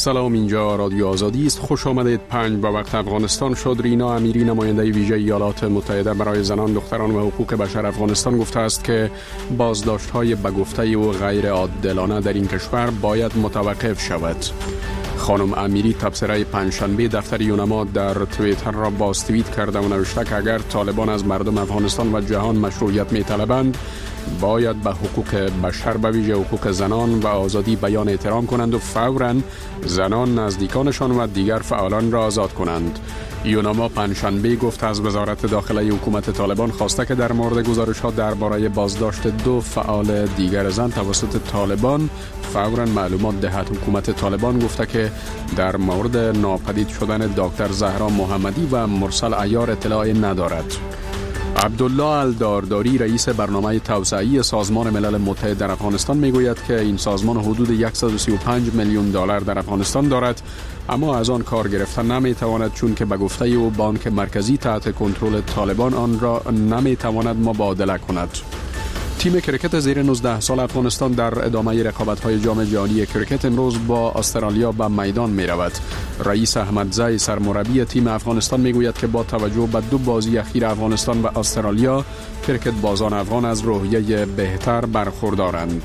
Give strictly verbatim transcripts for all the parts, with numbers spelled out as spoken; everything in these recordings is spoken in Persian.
سلام، اینجا رادیو آزادی است. خوش آمدید. پنج با وقت افغانستان شد. رینا امیری نماینده ویژه ایالات متحده برای زنان، دختران و حقوق بشر افغانستان گفته است که بازداشت‌های به گفته و غیر عادلانه در این کشور باید متوقف شود. خانم امیری تبصره پنجشنبه دفتر یونما در توییتر را باز توییت کرده و نوشته که اگر طالبان از مردم افغانستان و جهان مشروعیت می‌طلبند، باید به حقوق بشر به ویژه حقوق زنان و آزادی بیان احترام کنند و فوراً زنان، نزدیکانشان و دیگر فعالان را آزاد کنند. یونما پنجشنبه گفت از وزارت داخله حکومت طالبان خواسته که در مورد گزارش‌ها درباره بازداشت دو فعال دیگر زن توسط طالبان فوراً معلومات دهد. حکومت طالبان گفته که در مورد ناپدید شدن دکتر زهرا محمدی و مرسل عیار اطلاعی ندارد. عبدالله الدارداری رئیس برنامه توسعه‌ای سازمان ملل متحد در افغانستان میگوید که این سازمان حدود صد و سی و پنج میلیون دلار در افغانستان دارد، اما از آن کار گرفتن نمیتواند چون که به گفته او بانک مرکزی تحت کنترل طالبان آن را نمیتواند مبادله کند. تیم کرکت زیر نوزده سال افغانستان در ادامه رقابت‌های جام جهانی کرکت امروز با استرالیا به میدان می‌رود. رئیس احمدزی سرمربی تیم افغانستان میگوید که با توجه به دو بازی اخیر افغانستان و استرالیا، کرکت بازان افغان از روحیه بهتر برخوردارند.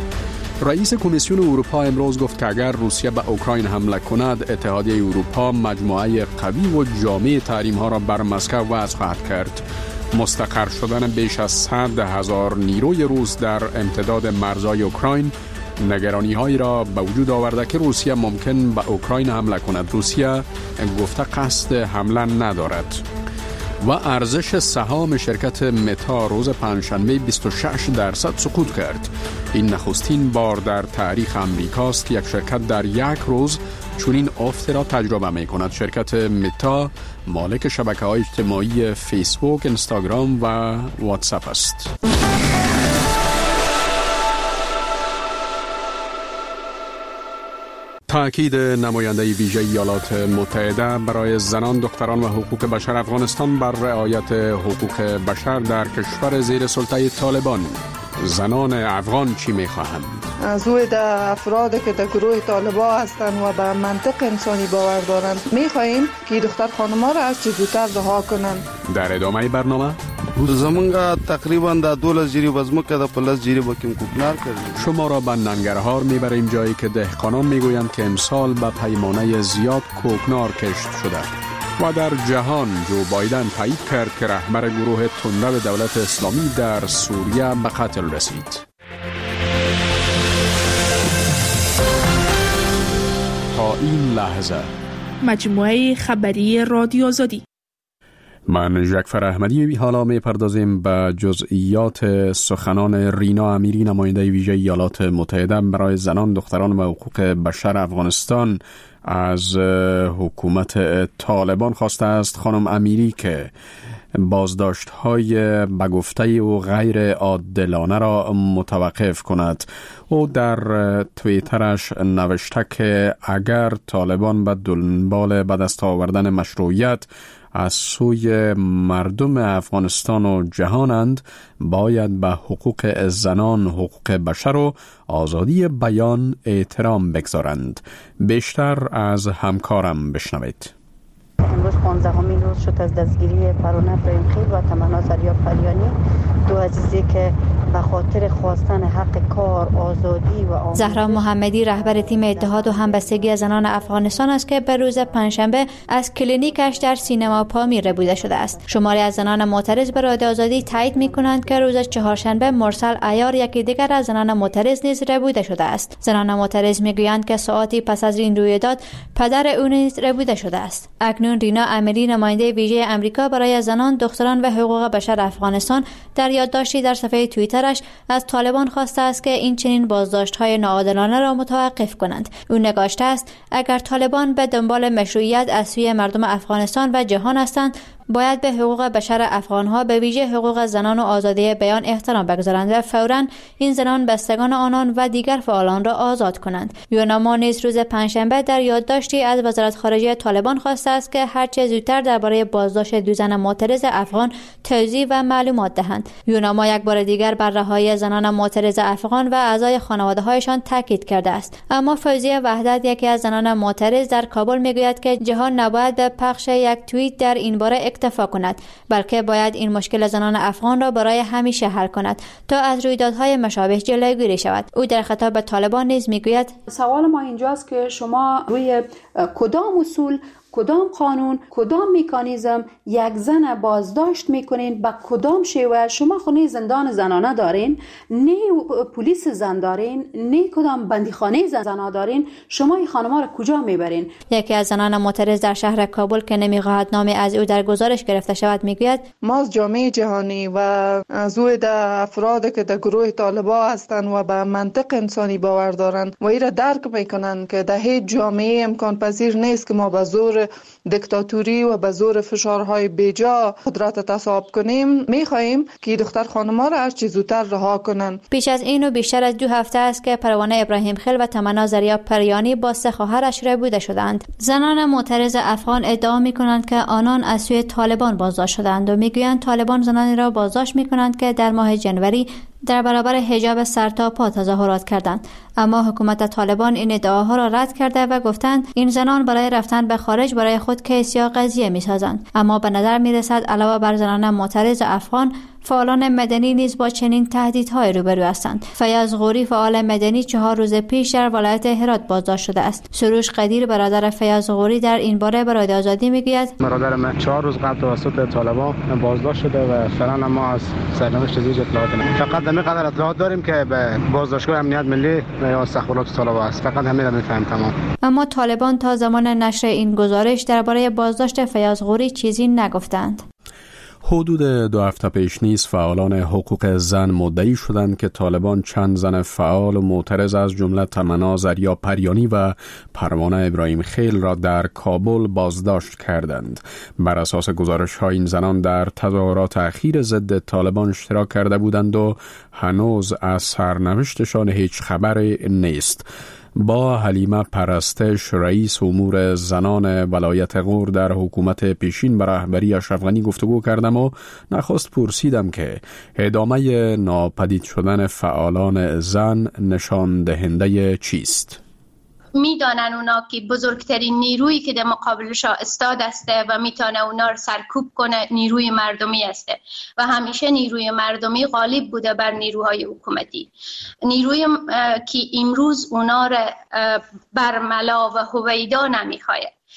رئیس کمیسیون اروپا امروز گفت که اگر روسیه به اوکراین حمله کند، اتحادیه اروپا مجموعه قوی و جامع تحریم‌ها را بر مسکو وضع خواهد کرد. مستقر شدن بیش از صد هزار نیروی روس در امتداد مرزهای اوکراین نگرانی هایی را به وجود آورده که روسیه ممکن به اوکراین حمله کند. روسیه گفته قصد حمله ندارد. و ارزش سهام شرکت متا روز پنجشنبه بیست و شش درصد سقوط کرد. این نخستین بار در تاریخ امریکاست که یک شرکت در یک روز چنین افتی را تجربه می کند. شرکت متا مالک شبکه‌های اجتماعی فیسبوک، اینستاگرام و واتساپ است. تأکید نماینده ویژه ایالات متحده برای زنان، دختران و حقوق بشر افغانستان بر رعایت حقوق بشر در کشور زیر سلطه طالبان. زنان افغان چی می‌خواهند؟ از اوی در افرادی که در گروه طالبان هستند و به منطق انسانی باور دارند می‌خواهیم که دختر خانم‌ها را از چه زودتر رها کنند. در ادامه برنامه زمونږ تقریبا د دولس جری وزمکه د پلس جری بکیم کوکنار کردیم. شما را به ننگرهار میبریم، جایی که دهقانان میگویند که امسال به پیمانه زیاد کوکنار کشت شده. و در جهان جو بایدن تایید کرد که رهبر گروه تندرو دولت اسلامی در سوریه به قتل رسید. تا این لحظه مجموعه خبری رادیو آزادی. من جعفر احمدی. حالا می پردازیم به جزئیات سخنان رینا امیری نماینده ویژه ایالات متحده برای زنان، دختران و حقوق بشر افغانستان از حکومت طالبان خواسته است خانم امیری که بازداشت‌های به گفته و غیر عادلانه را متوقف کند. او در توییترش نوشته که اگر طالبان به دنبال به دست آوردن مشروعیت از سوی مردم افغانستان و جهانند، باید به حقوق زنان، حقوق بشر و آزادی بیان احترام بگذارند. بیشتر از همکارم بشنوید. امروز پانزدهمین روز شد از دستگیری پروانه ابراهیم خیل و تمنا زریاب فریانی، دو عزیزی که به خاطر خواستن حق کار، آزادی و آموزش. زهرا محمدی رهبر تیم اتحاد و همبستگی زنان افغانستان است که به روز پنجشنبه از کلینیکش در سینما پامیر ربوده شده است. شماری از زنان معترض به رادیو آزادی تایید می‌کنند که روز چهارشنبه مرسل عیار یکی دیگر از زنان معترض نیز ربوده شده است. زنان معترض می‌گویند که ساعتی پس از این رویداد پدر او نیز ربوده شده است. اکنون رینا امیری نماینده ویژه امریکا برای زنان، دختران و حقوق بشر افغانستان در یادداشتی در صفحه توییترش از طالبان خواسته است که این چنین بازداشت‌های ناعادلانه را متوقف کنند. او نگاشته است اگر طالبان به دنبال مشروعیت از سوی مردم افغانستان و جهان هستند، باید به حقوق بشر افغان‌ها به ویژه حقوق زنان و آزادی بیان احترام بگذارند و فوراً این زنان بستگان آنان و دیگر فعالان را آزاد کنند. یوناما نیز روز پنجشنبه در یادداشتی از وزارت خارجه طالبان خواسته است که هرچه زودتر درباره بازداشت دو زن معترض افغان توضیح و معلومات دهند. یوناما یک بار دیگر بر رهایی زنان معترض افغان و اعضای خانواده‌هایشان تاکید کرده است. اما فوزیه وحدت، یکی از زنان معترض در کابل، میگوید که جهان نباید به پخش یک توییت در این باره اکتفا کند، بلکه باید این مشکل زنان افغان را برای همیشه حل کند تا از رویدادهای مشابه جلوگیری شود. او در خطاب به طالبان نیز میگوید سوال ما اینجاست که شما روی کدام اصول، کدام قانون، کدام مکانیزم یک زن بازداشت میکنین، با کدام شیوه؟ شما خونه زندان زنانه دارین، نه پلیس زن دارین، نه کدام بندیخانه زنانه دارین، شما این خانم‌ها را کجا میبرین؟ یکی از زنان معترض در شهر کابل که نمیخواهد نام از او در گزارش گرفته شود میگوید ما از جامعه جهانی و از او در افرادی که در گروه طالبان هستند و به منطق انسانی باور دارند و این را درک میکنند که در هیچ جامعه امکان پذیر نیست که ما به زور دیکتاتوری و به زور فشارهای بیجا قدرت تصاحب کنیم. میخواهیم که دختر خانم‌ها را هر چه زودتر رها کنند. پیش از این و بیشتر از دو هفته است که پروانه ابراهیم خیل و تمنا زریا پریانی با سه خواهرش ربوده شدند. زنان معترض افغان ادعا میکنند که آنان از سوی طالبان بازداشت شدند و میگویند طالبان زنانی را بازداشت میکنند که در ماه جنوری در برابر حجاب سرتاپا تظاهرات کردند. اما حکومت طالبان این ادعاها را رد کرده و گفتند این زنان برای رفتن به خارج برای خود کیس یا قضیه می‌سازند. اما به نظر می‌رسد علاوه بر زنان معترض افغان، فعالان مدنی نیز با چنین تهدیدهای روبرو هستند. فیاض غوری، فعال مدنی، چهار روز پیش در ولایت هرات بازداشت شده است. سروش قدیر، برادر فیاض غوری، در این باره به رادیو آزادی میگوید برادر من چهار روز قبل توسط طالبان بازداشت شده و فعلا ما از سرنوشت زیج اطلاعات نداریم. فقط همین قدر اطلاعات داریم که به بازداشتگاه امنیت ملی یا استخبارات طالبان است. فقط همین رو می‌فهمیم تمام. اما طالبان تا زمان نشر این گزارش درباره بازداشت فیاض غوری چیزی نگفتند. حدود دو هفته پیش نیز فعالان حقوق زن مدعی شدند که طالبان چند زن فعال و معترض از جمله تمنا زریا پریانی و پروانه ابراهیم خیل را در کابل بازداشت کردند. بر اساس گزارش‌ها این زنان در تظاهرات اخیر ضد طالبان اشتراک کرده بودند و هنوز از سرنوشتشان هیچ خبری نیست. با حلیمه پرستش، رئیس امور زنان ولایت غور در حکومت پیشین به رهبری اشرف غنی گفتگو کردم و نخست پرسیدم که ادامه ناپدید شدن فعالان زن نشان دهنده چیست؟ میدانن اونا که بزرگترین نیرویی که در مقابلش استاد است و میتونه اونا رو سرکوب کنه نیروی مردمی است و همیشه نیروی مردمی غالب بوده بر نیروهای حکومتی. نیروی که امروز اونا رو برملا و هویدا نمیخواد.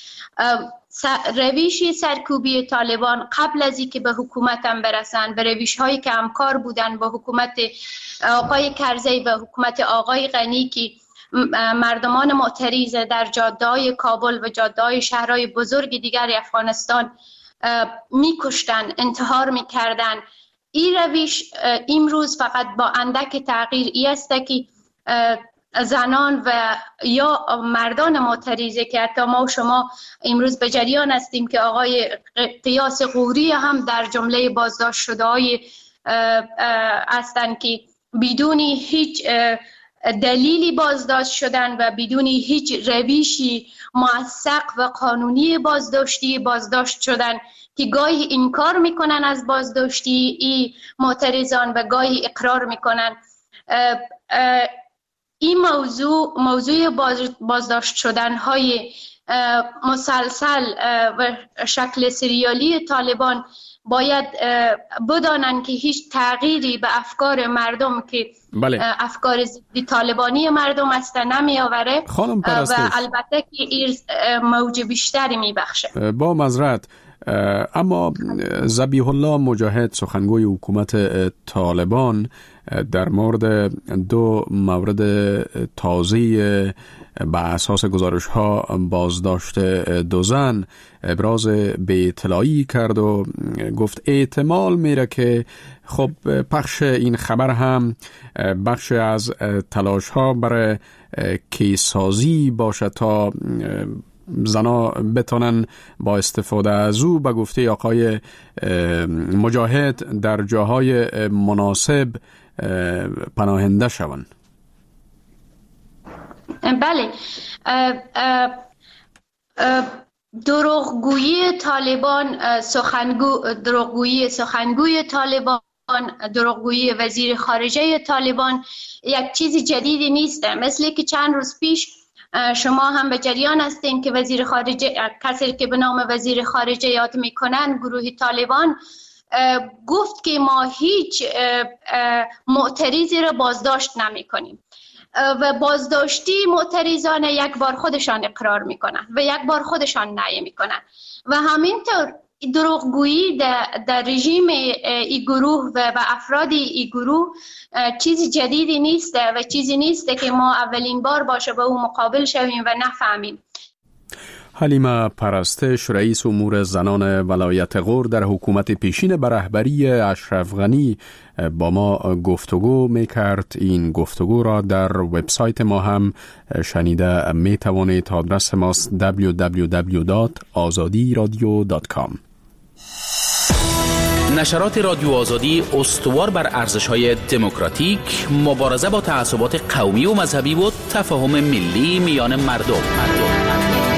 رویش سرکوبی طالبان قبل از اینکه به حکومت هم برسن، به رویش هایی که همکار بودن با حکومت آقای کرزی و حکومت آقای غنی که مردمان معترض در جاده‌های کابل و جاده‌های شهرهای بزرگ دیگر افغانستان می‌کشتن، انتحار می‌کردن. این روش امروز فقط با اندک تغییر ای است که زنان و یا مردان معترض که حتی ما و شما امروز به جریان هستیم که آقای قیاس غوری هم در جمله بازداشت شده‌های هستند که بدون هیچ دلیلی بازداشت شدن و بدون هیچ روشی موثق و قانونی بازداشتی بازداشت شدن که گاهی انکار میکنن از بازداشتی ای معترضان و گاهی اقرار میکنن. این موضوع موضوع بازداشت شدن های مسلسل و شکل سریالی طالبان باید بدانن که هیچ تغییری به افکار مردم که بله. افکار ضد طالبانی مردم است نمی آوره و البته که این موج بیشتری می بخشه. با معذرت، اما ذبیح الله مجاهد، سخنگوی حکومت طالبان، در مورد دو مورد تازه به اساس گزارش ها بازداشت دو زن ابراز به اطلاعی کرد و گفت احتمال میره که خب پخش این خبر هم بخش از تلاش ها برای کیسازی باشه تا زنا بتونن با استفاده از او به گفته آقای مجاهد در جاهای مناسب پناهنده شوند؟ بله، دروغگویی طالبان، سخنگو دروغگویی سخنگوی طالبان، دروغگویی وزیر خارجه طالبان یک چیز جدیدی نیست. مثل که چند روز پیش شما هم به جریان هستین که وزیر خارجه، کسی که به نام وزیر خارجه یاد میکنن، گروه طالبان گفت که ما هیچ معترضی را بازداشت نمی کنیم و بازداشتی معترضان یک بار خودشان اقرار میکنن و یک بار خودشان نهی میکنن و همینطور دروغگویی در, در رژیم ای گروه و, و افراد ای گروه چیزی جدیدی نیست و چیزی نیست که ما اولین بار باشه با او مقابل شویم و نفهمیم. حلیمه پرستش، رئیس امور زنان ولایت غور در حکومت پیشین به رهبری اشرف غنی با ما گفتگو میکرد. این گفتگو را در وبسایت ما هم شنیده می توانید. آدرس ماست دبلیو دبلیو دبلیو دات آزادی رادیو دات کام. نشرات رادیو آزادی استوار بر ارزش‌های دموکراتیک، مبارزه با تعصبات قومی و مذهبی و تفاهم ملی میان مردم. مردم.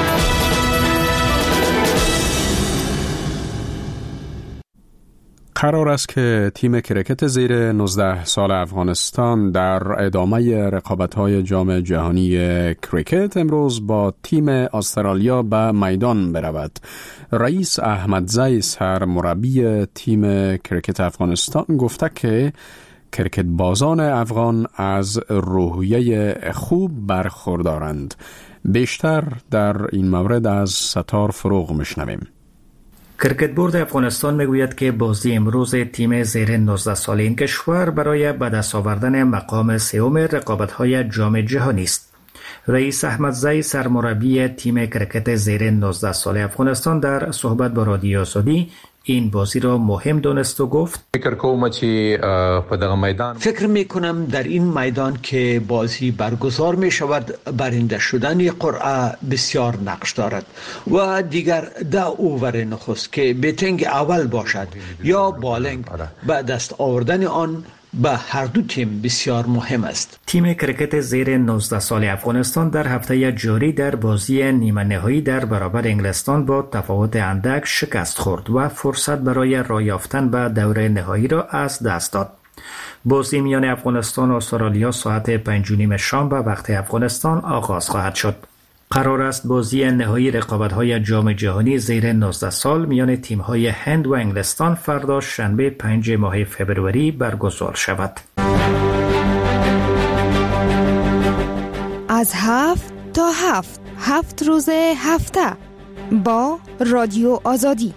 قرار است که تیم کرکت زیر نوزده سال افغانستان در ادامه رقابت‌های جام جهانی کرکت امروز با تیم استرالیا به میدان برود. رئیس احمدزی سرمربی تیم کرکت افغانستان گفته که کرکت بازان افغان از روحیه خوب برخوردارند. بیشتر در این مورد از ستار فروغ میشنویم. کرکت بورد افغانستان میگوید که بازی امروز تیم زیر نوزده ساله این کشور برای به دست آوردن مقام سوم رقابت‌های جام جهانی است. رئیس احمدزی سرمربی تیم کرکت زیر نوزده ساله افغانستان در صحبت با رادیو آزادی این بازی را مهم دانست و گفت: فکر می کنم در این میدان که بازی برگزار می شود برنده شدن قرعه بسیار نقش دارد و دیگر ده اوور نخست که بیتینگ اول باشد یا بالینگ به دست آوردن آن به هر دو تیم بسیار مهم است. تیم کرکت زیر نوزده سال افغانستان در هفته جاری در بازی نیمه نهایی در برابر انگلستان با تفاوت اندک شکست خورد و فرصت برای راه یافتن به دور نهایی را از دست داد. بازی میان افغانستان و استرالیا ساعت پنج و نیم شام به وقت افغانستان آغاز خواهد شد. قرار است بازی نهایی رقابت‌های جام جهانی زیر نوزده سال میان تیم‌های هند و انگلستان فردا شنبه پنج ماه فوریه برگزار شود. از هفت تا هفت هفت روز هفته با رادیو آزادی.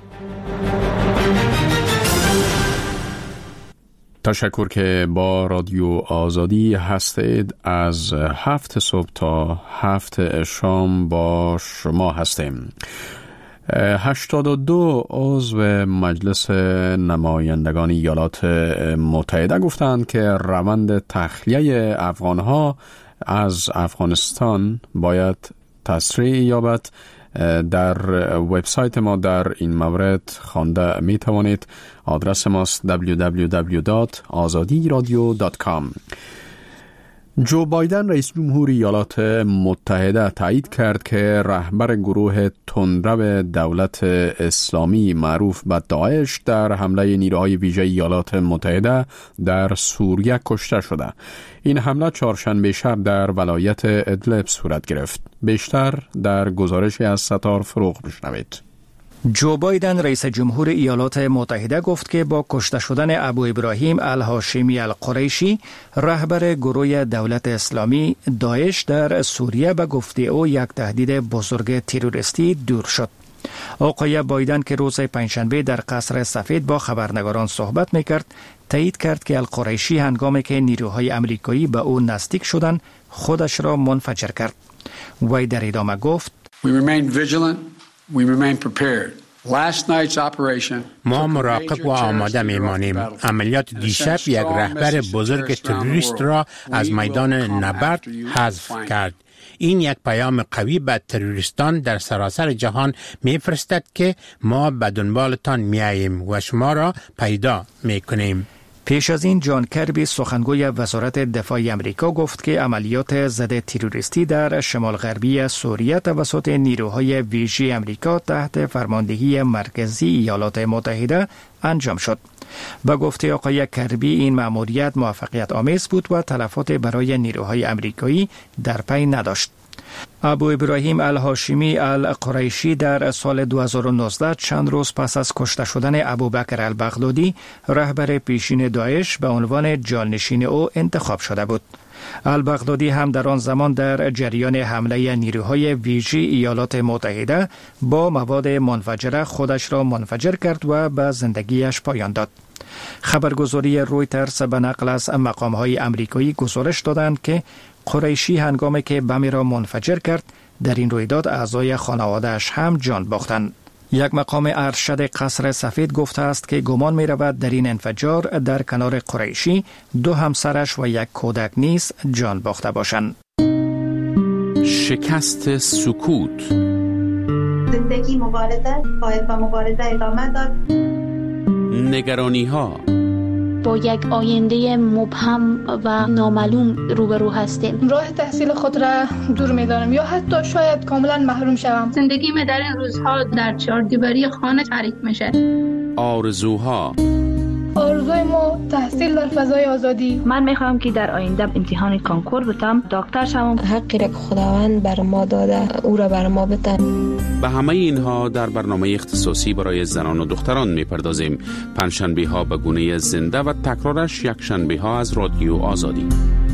تشکر که با رادیو آزادی هستید. از هفت صبح تا هفت شام با شما هستیم. هشتاد و دو عضو مجلس نمایندگان ایالات متحده گفتند که روند تخلیه افغانها از افغانستان باید تسریع یابد. در وبسایت ما در این مورد خوانده می توانید. آدرس ماست دبلیو دبلیو دبلیو دات آزادی رادیو دات کام. جو بایدن رئیس جمهور ایالات متحده تایید کرد که رهبر گروه تندرو دولت اسلامی معروف به داعش در حمله نیروهای ویژه ایالات متحده در سوریه کشته شده. این حمله چهارشنبه شب در ولایت ادلب صورت گرفت. بیشتر در گزارشی از ستار فروغ بشنوید. جو بایدن رئیس جمهور ایالات متحده گفت که با کشته شدن ابو ابراهیم الهاشمی القریشی رهبر گروه دولت اسلامی داعش در سوریه به گفته او یک تهدید بزرگ تروریستی دور شد. آقای بایدن که روز پنجشنبه در قصر سفید با خبرنگاران صحبت میکرد تایید کرد که القریشی هنگامی که نیروهای امریکایی به او نزدیک شدند خودش را منفجر کرد. وی در ادامه گفت: We remain vigilant. We remain prepared. Last night's operation ما مراقب و آماده میمانیم. عملیات دیشب یک رهبر بزرگ تروریست را از میدان نبرد حذف کرد. این یک پیام قوی به تروریستان در سراسر جهان میفرستد که ما به دنبالتان میاییم و شما را پیدا میکنیم. پیش از این جان کربی سخنگوی وزارت دفاع امریکا گفت که عملیات ضد تروریستی در شمال غربی سوریه توسط نیروهای ویژه امریکا تحت فرماندهی مرکزی ایالات متحده انجام شد. با گفته آقای کربی این مأموریت موفقیت آمیز بود و تلفات برای نیروهای امریکایی در پی نداشت. ابو ابراهیم الهاشمی القریشی در سال دو هزار و نوزده چند روز پس از کشته شدن ابوبکر البغدادی رهبر پیشین داعش به عنوان جانشین او انتخاب شده بود. البغدادی هم در آن زمان در جریان حمله نیروهای ویژه ایالات متحده با مواد منفجره خودش را منفجر کرد و به زندگیش پایان داد. خبرگزاری رویترز به نقل از مقام‌های امریکایی گزارش دادند که قریشی هنگامی که بمی را منفجر کرد در این رویداد اعضای خانواده‌اش هم جان باختند. یک مقام ارشد قصر سفید گفته است که گمان می رود در این انفجار در کنار قریشی دو همسرش و یک کودک نیز جان باخته باشند. شکست سکوت. زندگی مبارزه باید با مبارزه ادامه داد. نگرانی ها. با یک آینده مبهم و نامعلوم روبرو هستیم. راه تحصیل خود را دور می‌دانم یا حتی شاید کاملا محروم شوم. زندگی من در این روزها در چهار دیواری خانه تعریف میشه. آرزوها. آرزوی ما تحصیل در فضای آزادی. من میخوام که در آینده امتحان کانکور بتم، دکتر شوم. حقی را که خداوند بر ما داده او را بر ما بده. به همه اینها در برنامه اختصاصی برای زنان و دختران میپردازیم. پنجشنبه ها به گونه زنده و تکرارش یک شنبه ها از رادیو آزادی.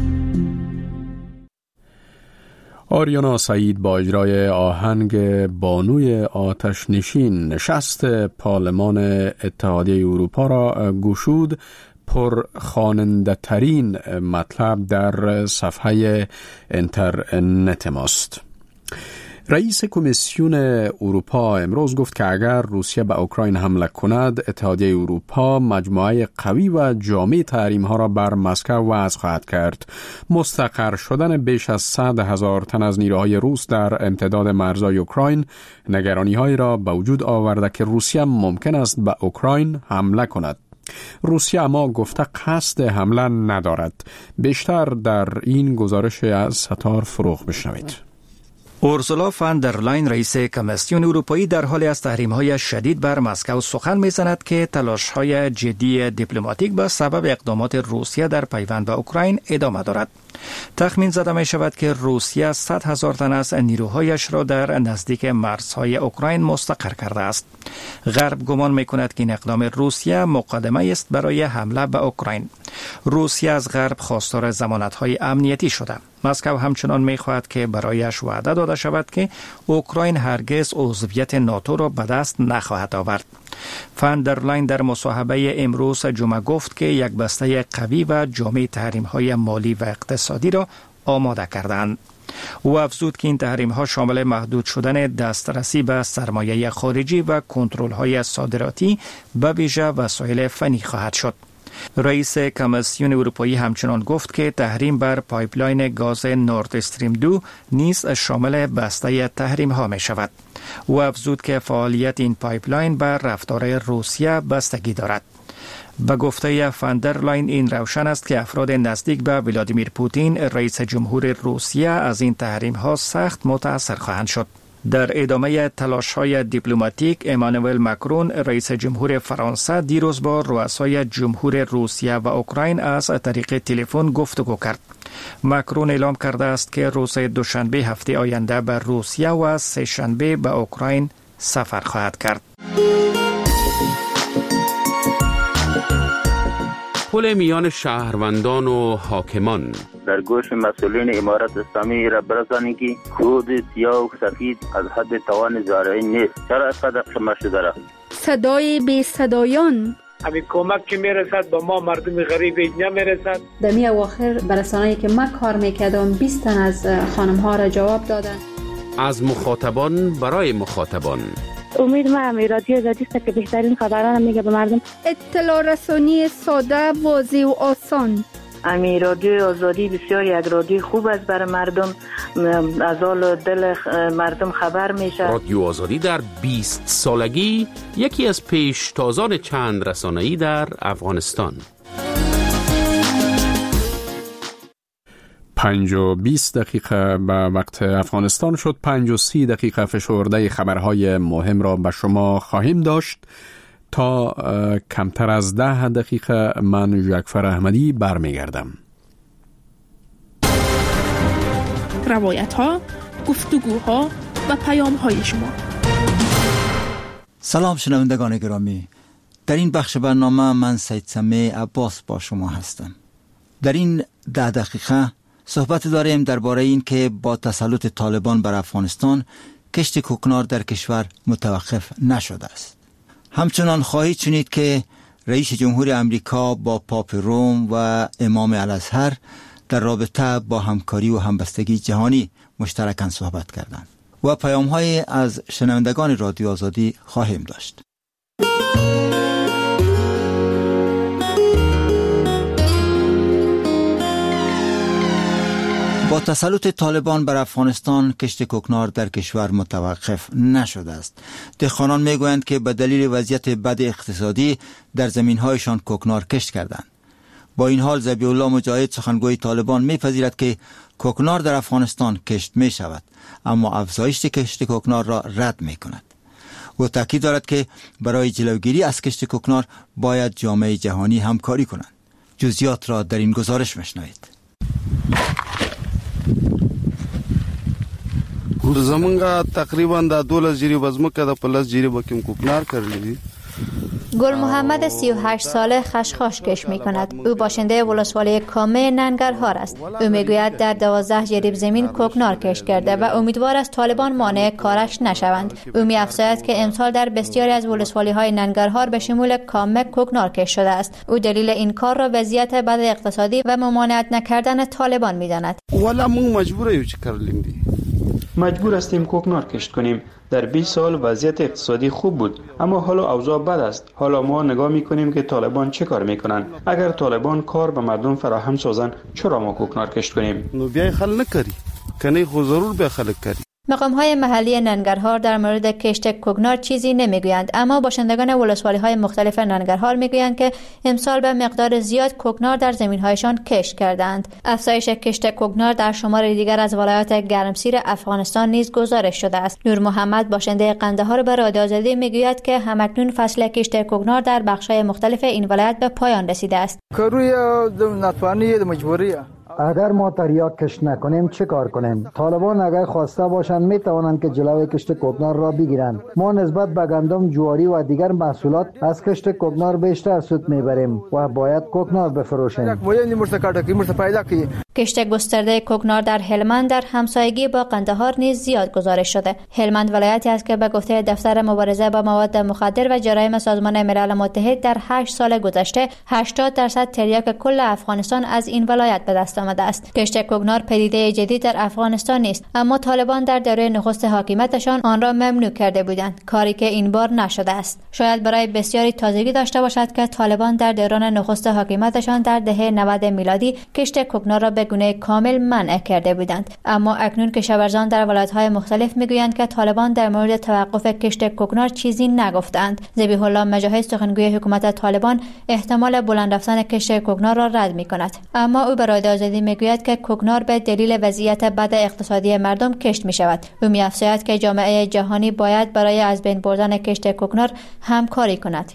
آریانا سعید با اجرای آهنگ بانوی آتش نشین نشست پارلمان اتحادیه اروپا را گشود. پر خواننده ترین مطلب در صفحه اینترنت ماست. رئیس کمیسیون اروپا امروز گفت که اگر روسیه به اوکراین حمله کند، اتحادیه اروپا مجموعه قوی و جامع تحریم‌ها را بر مسکو وضع خواهد کرد. مستقر شدن بیش از صد هزار تن از نیروهای روس در امتداد مرزهای اوکراین نگرانی‌هایی را به وجود آورده که روسیه ممکن است به اوکراین حمله کند. روسیه اما گفته قصد حمله ندارد. بیشتر در این گزارش از ستار فروغ بشنوید. اورسولا فان در لاین رئیس کمیسیون اروپایی در حال از تحریم‌های شدید بر مسکو سخن می‌زند که تلاش‌های جدی دیپلماتیک به سبب اقدامات روسیه در پیوند به اوکراین ادامه دارد. تخمین زده می شود که روسیه صد هزار تن از نیروهایش را در نزدیک مرزهای اوکراین مستقر کرده است. غرب گمان می کند که این اقدام روسیه مقدمه است برای حمله به اوکراین. روسیه از غرب خواستار ضمانت‌های امنیتی شده. مسکو همچنان می خواهد که برایش وعده داده شود که اوکراین هرگز عضویت ناتو را به دست نخواهد آورد. فان در لاین در مصاحبه امروز جمعه گفت که یک بسته قوی و جامع تحریم‌های مالی و اقتصادی را آماده کردند. او افزود که این تحریم‌ها شامل محدود شدن دسترسی به سرمایه خارجی و کنترل‌های صادراتی به ویژه وسایل فنی خواهد شد. رئیس کمیسیون اروپایی همچنان گفت که تحریم بر پایپلاین گاز نورد استریم دو نیز شامل بسته تحریم ها می شود. او افزود که فعالیت این پایپلاین بر رفتار روسیه بستگی دارد. به گفته فان در لاین این روشن است که افراد نزدیک به ولادیمیر پوتین رئیس جمهور روسیه از این تحریم ها سخت متاثر خواهند شد. در ادامه تلاش‌های دیپلماتیک، امانوئل ماکرون رئیس جمهور فرانسه دیروز با رؤسای جمهور روسیه و اوکراین از طریق تلفن گفتگو کرد. ماکرون اعلام کرده است که روز دوشنبه هفته آینده به روسیه و سه شنبه به اوکراین سفر خواهد کرد. پل میان شهروندان و حاکمان در گوش مسئولین امارت اسلامی را برسانی که کود سیاه و سفید از حد توان زارعین نیست. چرا اینقدر خمه شده را؟ صدای بی صدایان همین کمک که میرسد به ما مردم غریب نمیرسد. در می اواخر برسانه‌ای که من کار میکردم بیست تن از خانم ها را جواب دادن. از مخاطبان برای مخاطبان. امید ما هم رادیو آزادی است که بهترین خبران میگه به مردم. اطلاع رسانی ساده، واضح و آسان. امی رادیو آزادی بسیار یک رادیو خوب است برای مردم، از حال دل مردم خبر میشه. رادیو آزادی در بیست سالگی یکی از پیشتازان چند رسانه‌ای در افغانستان. پنج و بیست دقیقه به وقت افغانستان شد. پنج و سی دقیقه فشرده خبرهای مهم را به شما خواهیم داشت. تا کمتر از ده دقیقه من جعفر احمدی برمیگردم. روایت ها، گفتگوها و پیام های شما. سلام شنوندگان گرامی، در این بخش برنامه من سید سمیع عباس با شما هستم. در این ده دقیقه صحبت داریم درباره این که با تسلط طالبان بر افغانستان کشت کوکنار در کشور متوقف نشده است. همچنان خواهید شنید که رئیس جمهور امریکا با پاپ روم و امام الازهر در رابطه با همکاری و همبستگی جهانی مشترکاً صحبت کردند و پیام‌های از شنوندگان رادیو آزادی خواهیم داشت. با تسلط طالبان بر افغانستان کشت کوکنار در کشور متوقف نشده است. دهقانان میگویند که به دلیل وضعیت بد اقتصادی در زمین‌هایشان کوکنار کشت کردند. با این حال ذبیح الله مجاهد سخنگوی طالبان میپذیرد که کوکنار در افغانستان کشت می شود، اما افزایش کشت کوکنار را رد می کند. او تاکید دارد که برای جلوگیری از کشت کوکنار باید جامعه جهانی همکاری کنند. جزئیات را در این گزارش مشنوید. زمونږ تقریبا د دولس جری وزمکه د پلس جری بکیم کوکنار کړلی. گل محمد سی و هشت ساله خشخاش کش می کند. او باشنده ولسوالی کامه ننگرهار است. او میگوید در دوازده جریب زمین کوکنار کشت کرده و امیدوار است طالبان مانع کارش نشوند. او می افزاید که امسال در بسیاری از ولسوالی های ننگرهار به شمول کامه کوکنار کشت شده است. او دلیل این کار را وضعیت بد اقتصادی و ممانعت نکردن طالبان می داند. والا مو مجبور یو چې کړلیم دي. مجبور هستیم کوکنار کشت کنیم. در بیست سال وضعیت اقتصادی خوب بود، اما حالا اوضاع بد است. حالا ما نگاه میکنیم که طالبان چه کار میکنن. اگر طالبان کار به مردم فراهم سازن چرا ما کوکنار کشت کنیم؟ نو بیا خل نکری کنه خو ضرور بیا خلک کری. مقام‌های محلی ننگرهار در مورد کشت کوکنار چیزی نمیگویند، اما باشندگان ولسوالی‌های مختلف ننگرهار میگویند که امسال به مقدار زیاد کوکنار در زمین‌هایشان کشت کردند. افزایش کشت کوکنار در شمار دیگر از ولایات گرمسیر افغانستان نیز گزارش شده است. نور محمد باشنده قندهار به رادیو آزادی میگوید که همکنون فصل کشت کوکنار در بخش‌های مختلف این ولایت به پایان رسیده است. کروی ناتوانی مجبوریه. اگر ما تریاک کشت نکنیم چه کار کنیم؟ طالبان اگر خواسته باشند می توانند که جلوی کشت کوکنار را بگیرند. ما نسبت به گندم، جواری و دیگر محصولات از کشت کوکنار بیشتر سود میبریم و باید کوکنار بفروشیم. کشت گسترده کوکنار در هلمند در همسایگی با قندهار نیز زیاد گزارش شده. هلمند ولایتی است که به گفته دفتر مبارزه با مواد مخدر و جرایم سازمان ملل متحد در هشت سال گذشته هشتاد درصد تریاک کل افغانستان از این ولایت به دست آمده است. کشت کوکنار پدیده جدید در افغانستان نیست، اما طالبان در دوره نخست حاکمیتشان آن را ممنوع کرده بودند، کاری که این بار نشده است. شاید برای بسیاری تازگی داشته باشد که طالبان در دوران نخست حاکمیتشان در دهه نود میلادی کشت کوکنار را به گونه کامل منع کرده بودند، اما اکنون کشاورزان در ولایت‌های مختلف میگویند که طالبان در مورد توقف کشت کوکنار چیزی نگفتند. ذبیح الله مجاهد سخنگوی حکومت طالبان احتمال بلند رفتن کشت کوکنار را رد می‌کند، اما او به رادیو آزادی میگوید که کوکنار به دلیل وضعیت بد اقتصادی مردم کشت می‌شود. او می‌افزاید که جامعه جهانی باید برای از بین بردن کشت کوکنار همکاری کند.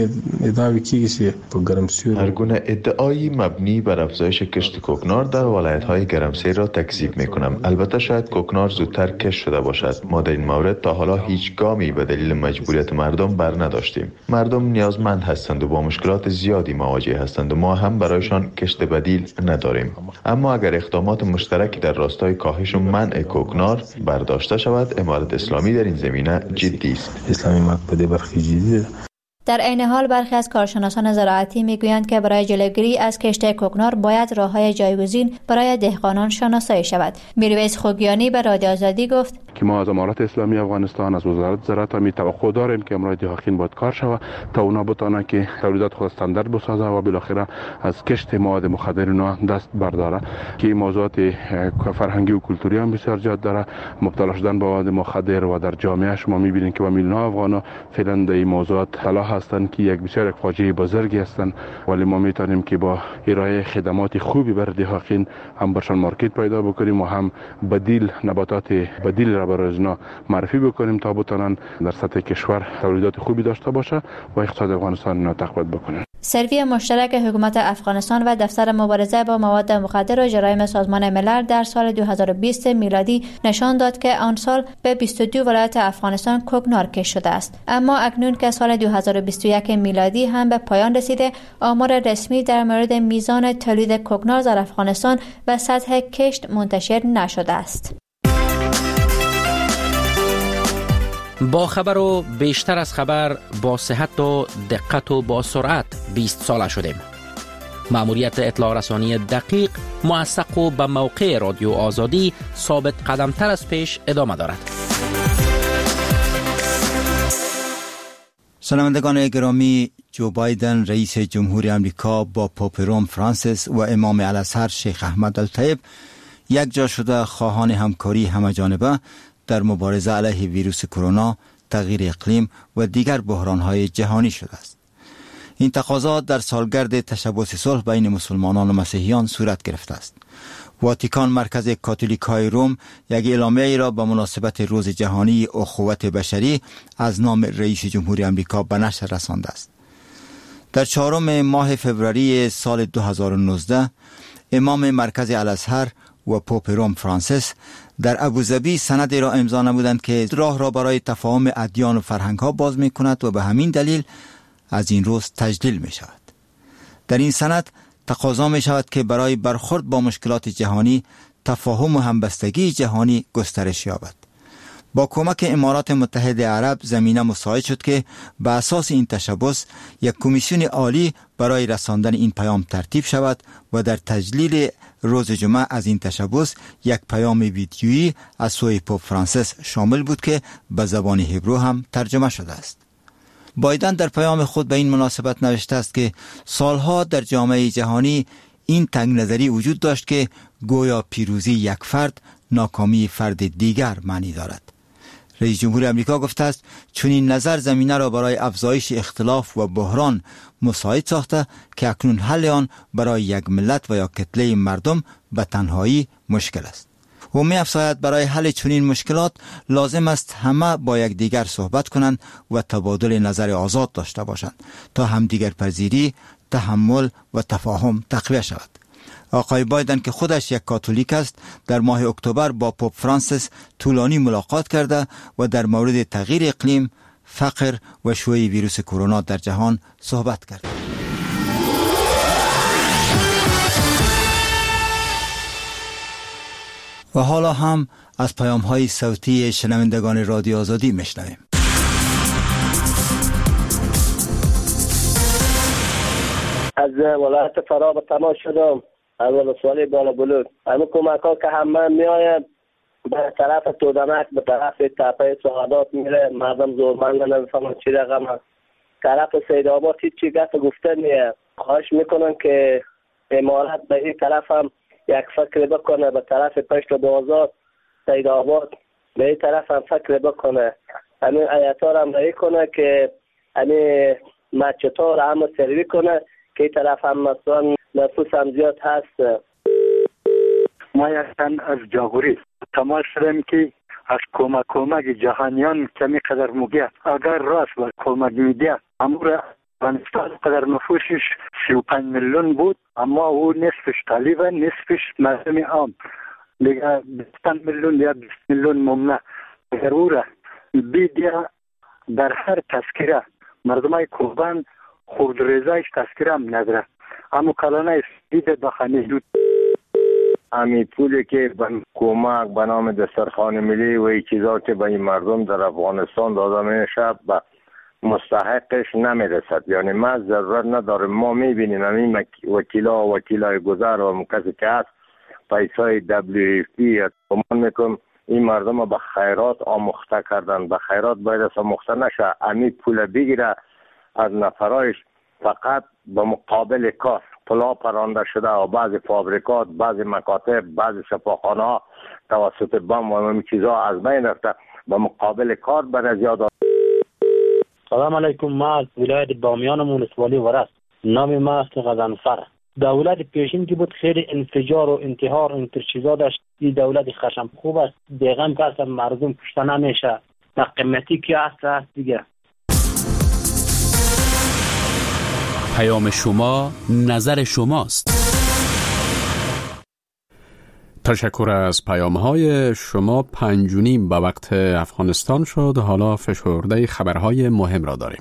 هر گونه ادعایی مبنی بر افزایش کشت کوکنار در ولایت‌های گرمسیر را تکذیب می‌کنم. البته شاید کوکنار زودتر کشت شده باشد. ما در این مورد تا حالا هیچ گامی به دلیل مجبوریت مردم بر نداشتیم. مردم نیازمند هستند و با مشکلات زیادی مواجه هستند و ما هم برایشان کشت بدیل نداریم. اما اگر اقدامات مشترکی در راستای کاهش و منع کوکنار برداشته شود، امارت اسلامی در این زمینه جدی است. اسلامی مقبوله برخی جدی. در عین حال برخی از کارشناسان زراعتی میگویند که برای جلوگیری از کشت کوکنار باید راه‌های جایگزین برای دهقانان شناسایی شود. میرویس خوگیانی به رادیو آزادی گفت: که ما از امارت اسلامی افغانستان، از وزارت زراعت هم توقع داریم که امرای دهاقین باید کار شود تا اونا بتونه که تولیدات خود استاندارد بسازه و بالاخره از کشت مواد مخدر اونا دست برداره که موضوعات فرهنگی و کلتوری هم بسیار زیاد داره. مبتلا شدن به مواد مخدر و در جامعه شما میبینید که با میلیون ها افغان فعلا در این موضوعات تلا هستند که یک بسیار یک فاجعه بزرگی هستند، ولی ما میتونیم که با ارائه خدمات خوبی بر دهاقین هم برشان مارکت پیدا بکنیم و هم بدیل نباتات بدیل را برای اونا معرفی بکنیم تا بتونن در سطح کشور تولیدات خوبی داشته باشه و اقتصاد افغانستان را تقویت بکنه. سروی مشترک حکومت افغانستان و دفتر مبارزه با مواد مخدر و جرایم سازمان ملل در سال دو هزار و بیست میلادی نشان داد که آن سال به بیست و دو ولایت افغانستان کوکنار کشت شده است. اما اکنون که سال دو هزار و بیست و یک میلادی هم به پایان رسیده، آمار رسمی در مورد میزان تولید کوکنار در افغانستان و سطح کشت منتشر نشده است. با خبر و بیشتر از خبر، با صحت و دقت و با سرعت بیست ساله شدیم. مأموریت اطلاع رسانی دقیق، موثق و به موقع رادیو آزادی ثابت قدمتر از پیش ادامه دارد. شنوندگان گرامی، جو بایدن رئیس جمهوری آمریکا با پاپ روم فرانسیس و امام الازهر شیخ احمد الطیب یک جا شده خواهان همکاری همه‌جانبه در مبارزه علیه ویروس کرونا، تغییر اقلیم و دیگر بحران‌های جهانی شده است. این تقاضا در سالگرد تشبث صلح بین مسلمانان و مسیحیان صورت گرفته است. واتیکان مرکز کاتولیک‌های روم یک اعلامیه را به مناسبت روز جهانی اخوت بشری از نام رئیس جمهوری آمریکا به نشر رسانده است. در چهارم ماه فوریه سال دو هزار و نوزده امام مرکز الازهر و پاپ روم فرانسیس در ابوظبی سندی را امضا نمودند که راه را برای تفاهم ادیان و فرهنگ‌ها باز می‌کند و به همین دلیل از این روز تجلیل می‌شود. در این سند تقاضا می‌شود که برای برخورد با مشکلات جهانی تفاهم و همبستگی جهانی گسترش یابد. با کمک امارات متحده عرب زمینه مساعد شد که به اساس این تشبث یک کمیسیون عالی برای رساندن این پیام ترتیب شود و در تجلیل روز جمعه از این تشبث یک پیام ویدیویی از سوی پاپ فرانسیس شامل بود که به زبان هبرو هم ترجمه شده است. بایدن در پیام خود به این مناسبت نوشته است که سالها در جامعه جهانی این تنگ نظری وجود داشت که گویا پیروزی یک فرد ناکامی فرد دیگر معنی دارد. رئیس جمهور آمریکا گفته است چون این نظر زمینه را برای افزایش اختلاف و بحران مساعد ساخته که اکنون حل آن برای یک ملت و یا کتله مردم به تنهایی مشکل است. و می افزاید برای حل چنین مشکلات لازم است همه با یک دیگر صحبت کنند و تبادل نظر آزاد داشته باشند تا همدیگر پذیری، تحمل و تفاهم تقویت شود. آقای بایدن که خودش یک کاتولیک است در ماه اکتبر با پاپ فرانسیس طولانی ملاقات کرده و در مورد تغییر اقلیم، فقر و شیوع ویروس کرونا در جهان صحبت کرد. و حالا هم از پیام‌های صوتی شنوندگان رادیو آزادی میشنویم. از ولایت فرا به تماس شدم، از ولسوالی بالا بلوک. همه کمک ها که همه می آید به طرف تودمک، به طرف تپه سعادات میره، مردم زورمنده نمیفهمن چی رقم هست. طرف سید آباد هیچ چی گفت گفته نیه. خواهش میکنن که امارت به این طرف هم یک فکر بکنه، به طرف پشت بازار سید آباد به این طرف هم فکر بکنه. همین آیتا را هم رایی کنه که همین مچتا را هم سروی کنه که این طرف هم مثلا نفوس هم زیاد هست. ما یکتن از جاغوری تماس شدیم که از کمک کمک جهانیان کمی قدر مگه اگر راست با کمک میده امور افغانستان قدر نفوسش سی و پنج میلیون بود، اما او نصفش طالبان نصفش مردم عام دیگه بیست میلیون یا بیست میلیون ممنع. اگر او را بیدیا در هر تذکره مردمای کوبان خود رضایش تذکره هم نداره، اما کلانه دیده بخانه دود امی پولی که به کمک به نام دسترخوان ملی و این چیزا که به این مردم در افغانستان داده میشه به مستحقش نمیرسد. یعنی ما ضرورت نداریم، ما میبینیم همین وکیلا و وکیلای گذر و کسی که هست پیسای دبلیو اف پی اتمان میکنم این مردم به خیرات آموخته کردن. به خیرات باید از آموخته نشه، امی پول بگیره از نفرایش فقط به مقابل کار. پلا پرانده شده و بعضی فابریکات، بعضی مکاتب، بعضی شفاخانه ها توسط بم و این چیزها از بین رفته، به مقابل کار برای زیاد. سلام علیکم. ما از ولایت بامیان مونسوالی ورس. نام ما است غضنفر. دولت پیشین که بود خیلی انفجار و انتحار و انتر چیزا داشت. این دولت خشم خوب است، دیگم کس مردم کشته نمیشه. تا قیمتی که هست هست دیگه. پیام شما، نظر شماست. تشکر از پیام‌های شما. پنج و نیم به وقت افغانستان شد. حالا فشرده خبرهای مهم را داریم.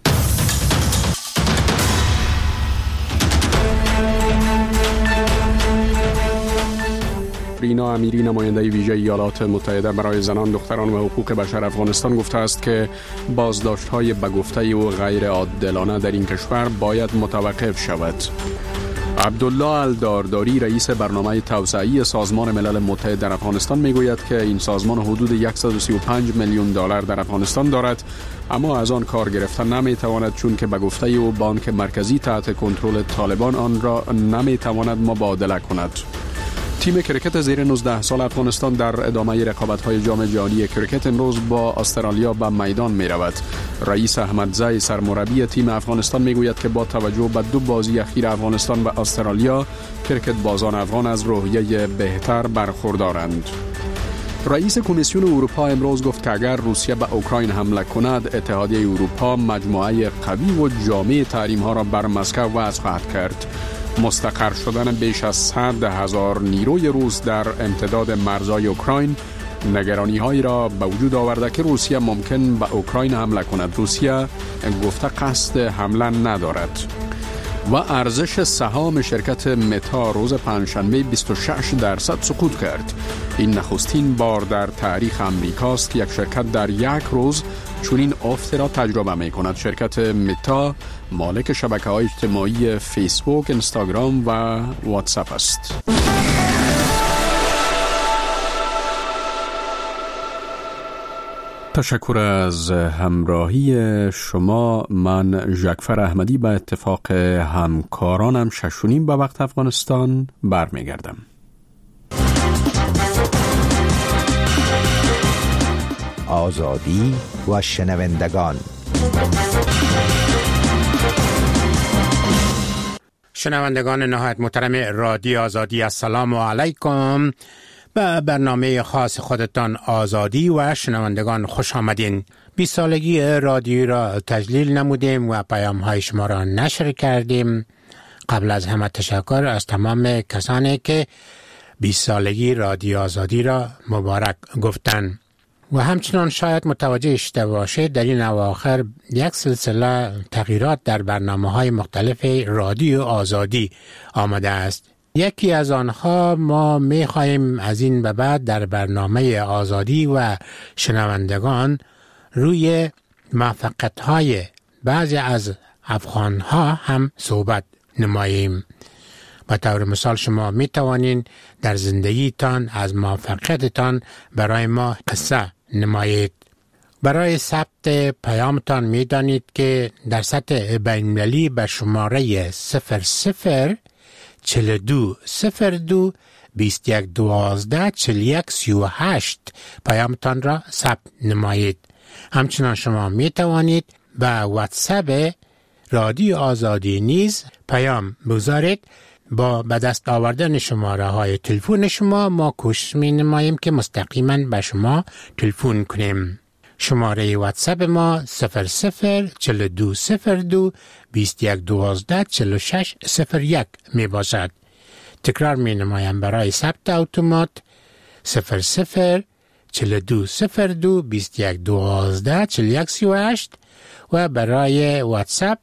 رینا امیری نماینده ویژه ایالات متحده برای زنان، دختران و حقوق بشر افغانستان گفته است که بازداشت‌های به گفته او غیر عادلانه در این کشور باید متوقف شود. عبدالله الدارداری رئیس برنامه توسعه‌ای سازمان ملل متحد در افغانستان میگوید که این سازمان حدود صد و سی و پنج میلیون دلار در افغانستان دارد، اما از آن کار گرفتن نمیتواند چون که به گفته او بانک مرکزی تحت کنترل طالبان آن را نمیتواند مبادله کند. تیم کرکت زیر نوزده سال افغانستان در ادامه رقابت‌های جام جهانی کرکت امروز با استرالیا به میدان می‌رود. رئیس احمدزی سرمربی تیم افغانستان میگوید که با توجه به دو بازی اخیر افغانستان و استرالیا، کرکت بازان افغان از روحیه بهتر برخوردارند. رئیس کمیسیون اروپا امروز گفت که اگر روسیه به اوکراین حمله کند، اتحادیه اروپا مجموعه قوی و جامع تحریم‌ها را بر مسکو وضع خواهد کرد. مستقر شدن بیش از صد هزار نیروی روس در امتداد مرزهای اوکراین نگرانی هایی را به وجود آورده که روسیه ممکن به اوکراین حمله کند. روسیه گفته قصد حمله ندارد. و ارزش سهام شرکت متا روز پنجشنبه بیست و شش درصد سقوط کرد. این نخستین بار در تاریخ امریکاست که یک شرکت در یک روز چنین افتی را تجربه می کند. شرکت متا مالک شبکه‌های اجتماعی فیسبوک، اینستاگرام و واتساپ است. تشکر از همراهی شما. من ژکفر احمدی به اتفاق همکارانم شش و نیم به وقت افغانستان برمیگردم. آزادی و شنوندگان. شنوندگان نهایت محترم رادیو آزادی، السلام علیکم. به برنامه خاص خودتان آزادی و شنوندگان خوش آمدین. بیست سالگی رادیو را تجلیل نمودیم و پیام های شما را نشر کردیم. قبل از همه تشکر از تمام کسانی که بیست سالگی رادیو آزادی را مبارک گفتن. و همچنان شاید متوجه شده باشید در این اواخر یک سلسله تغییرات در برنامه‌های مختلف رادیو آزادی آمده است. یکی از آنها ما می‌خواهیم از این به بعد در برنامه آزادی و شنوندگان روی موفقیت‌های بعضی از افغان‌ها هم صحبت نماییم. به طور مثال شما می توانین در زندگیتان از موفقیتتان برای ما قصه نمایید. برای ثبت پیامتان می دانید که در سطح بین‌المللی به شماره صفر صفر چهل و دو صفر دو بیست و یک دوازده چهل و یک سی و هشت پیامتان را ثبت نمایید. همچنان شما می توانید به واتساپ رادیو آزادی نیز پیام بگذارید. با به دست آوردن شماره های تلفن شما ما کوشش می نماییم که مستقیما به شما تلفن کنیم. شماره واتساپ ما صفر صفر چهل و دو صفر دو بیست و یک دوازده چهل و شش صفر یک می باشد. تکرار می نمایم برای ثبت اتومات صفر صفر چهل و دو صفر دو بیست و یک دوازده چهل و یک سی و هشت و برای واتساپ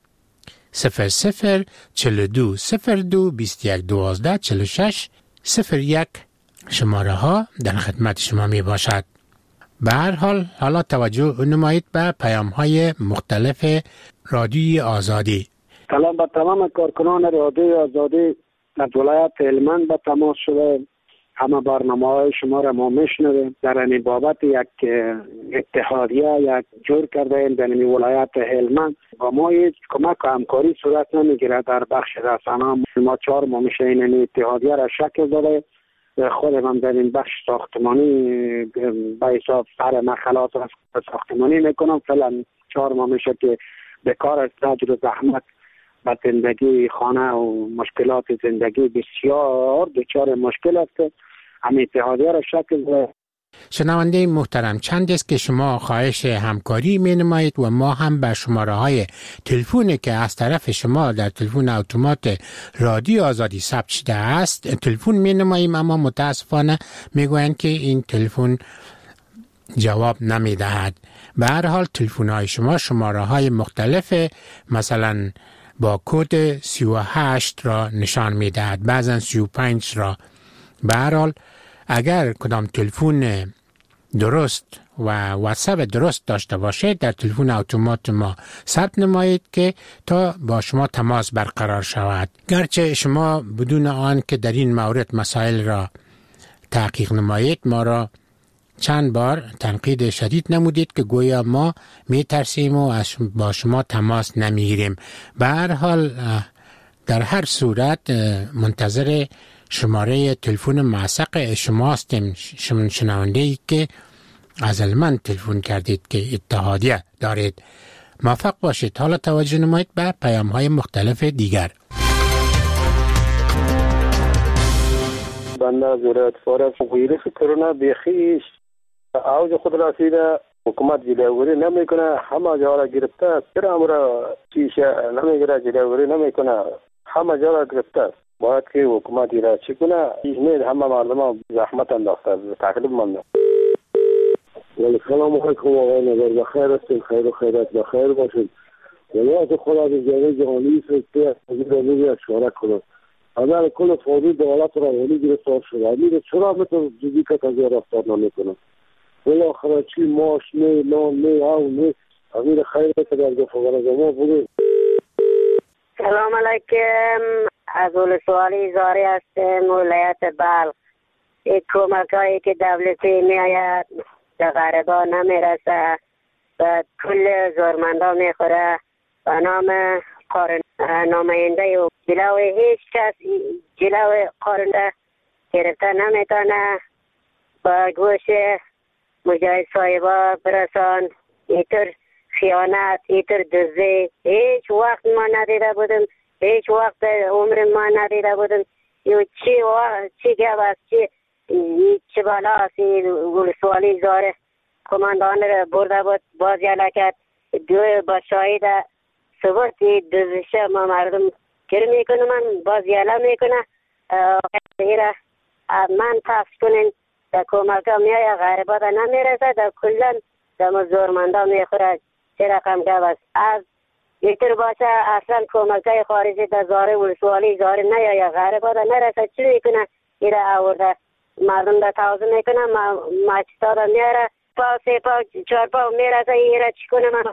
صفر صفر چهل و دو صفر دو بیست و یک دوازده چهل و شش صفر یک شماره ها در خدمت شما می باشد. به هر حال حالا توجه نمایید به پیام های مختلف رادیوی آزادی. سلام به تمام کارکنان رادیوی آزادی در ولایت هلمند به تماس شده. همه برنامه های شما را ما میشنویم. در این بابت یک اتحادیه یک جور کرده ایم در این ولایت هلمند و ما هیچ کمک و همکاری صورت نمیگیره در بخش رسانه. ما چهار ماه میشه این اتحادیه را شکل داده. خودم هم در این بخش ساختمانی به حساب سر مخلات ساختمانی میکنم. فعلا چهار ماه میشه که به کار استاجر و زحمت و زندگی خانه و مشکلات زندگی بسیار دچار مشکل است. هم اتحادیه را شکل ده. شنونده محترم، چند است که شما خواهش همکاری می نمایید و ما هم به شماره های تلفنی که از طرف شما در تلفن اتومات رادیو آزادی ثبت شده است تلفن می نماییم، اما متاسفانه می گویند که این تلفن جواب نمی دهد. به هر حال تلفن های شما شماره های مختلف مثلا با کد سی و هشت را نشان می دهد، بعضا سی و پنج را. به هر حال اگر کدام تلفن درست و واتساپ درست داشته باشید در تلفن اتومات ما ثبت نمایید که تا با شما تماس برقرار شود. گرچه شما بدون آن که در این مورد مسائل را تحقیق نمایید ما را چند بار تنقید شدید نمودید که گویا ما می ترسیم و با شما تماس نمیگیریم. به هر حال در هر صورت منتظر شماره تلفن معسق شما هستیم، شنونده ای که از هلمند تلفن کردید که اتحادیه دارید. موفق باشید. حالا توجه نمایید به پیام های مختلف دیگر. بنده از ولایت فارس ویروس کرونا بیخیش اوج خود رسیده. حکومت جلوگیری نمیکنه، همه جا را گرفته است. چرا امر چیشه نمیگیره، جلوگیری نمیکنه، همه جا را گرفته است. باید که حکومت را چی کنه؟ این همه مردم زحمت انداخته، تکلیف مانده. ولی سلام علیکم آقای نظر، بخیر هستیم، خیر و خیرات بخیر باشید. ولایت خود از جامعه جهانی سکته از این روی اشاره کنه. اگر کل فوضی دولت را ولی گرفتار شده، امیر چرا مثل جدی که تازه رفتار نمیکنه؟ ولی آخر چی ماش نه، نان نه، او نه، امیر خیر که در گفتگوی از ما بوده. سلام علیکم، از ولسوالی زاری هستم، ولایت بلخ. این کمک هایی که دولتی می آید به غریبا نمی رسه و کل زورمندا می خوره. به نام قارن نماینده و جلو هیچ کس جلو قارنده گرفته نمیتونه. با گوش مجاهد صاحبا برسان. اینطور خیانت، اینطور دزدی هیچ وقت ما ندیده بودم، هیچ وقت عمر ما ندیده بودم. یو چی و چی گپ است، چی چه بالا است. ولسوالی زاره کماندان را برده بود، باز یالا کرد. دو با شاهد ثبوت دزدشه ما مردم گیر میکنه، من باز یالا میکنه. غیره من تفس کنین در کمک ها میای غریبات نمیرسه، در کلن در مزورمنده میخوره. چه رقم گپ است. از اینطور باشه اصلا کمک های خارجی در زاره ولسوالی زاره نیای غریبات نرسه. چی میکنه؟ ایره آورده مردم در تازه میکنه، ماچتا در میاره پاو سه پاو چهار پاو میرسه. ایره چی کنه؟ من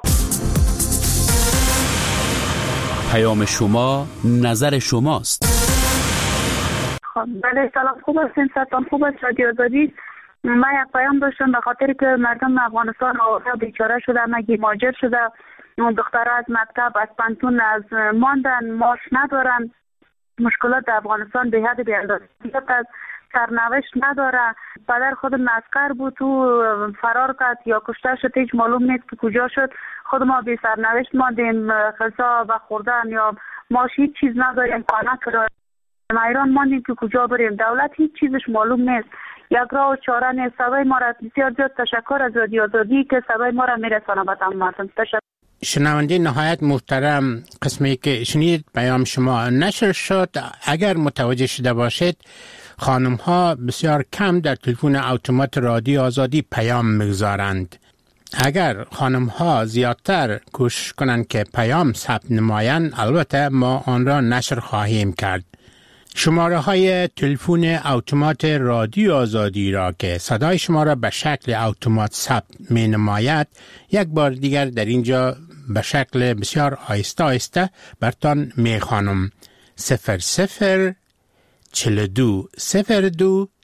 پیام شما نظر شماست. خب بله، سلام، خوب هستین؟ ستان خوب است؟ رادیو آزادی. من یک پیام داشتم به خاطر که مردم افغانستان آواره بیچاره شده، مگی مهاجر شده، دخترها از مکتب از پانتون از ماندن، معاش ندارن. مشکلات در افغانستان به حد بی‌اندازه است. سرنوشت نداره. پدر خود عسکر بود، تو فرار کرد یا کشته شد، هیچ معلوم نیست که کجا شد. خود ما بی سرنوشت ماندیم، غذا و خوردن یا معاش هیچ چیز نداریم، خانه کرایه. ما ایران ماندیم که کجا بریم، دولت هیچ چیزش معلوم نیست. یک راه و چاره نیست. صدای ما را بسیار زیاد تشکر از رادیو آزادی که صدای ما را میرسانه به تمام مردم. تشکر. شنونده نهایت محترم، قسمی که شنید پیام شما نشر شد. اگر متوجه شده باشید خانم ها بسیار کم در تلفن اتومات رادیو آزادی پیام میگذارند. اگر خانم ها زیادتر کوشش کنند که پیام ثبت نمایند، البته ما آن را نشر خواهیم کرد. شماره های تلفن اتومات رادیو آزادی را که صدای شما را به شکل اتومات ثبت می نماید یک بار دیگر در اینجا به شکل بسیار آهسته آهسته برتان می خوانم. صفر صفر چهل و دو صفر دو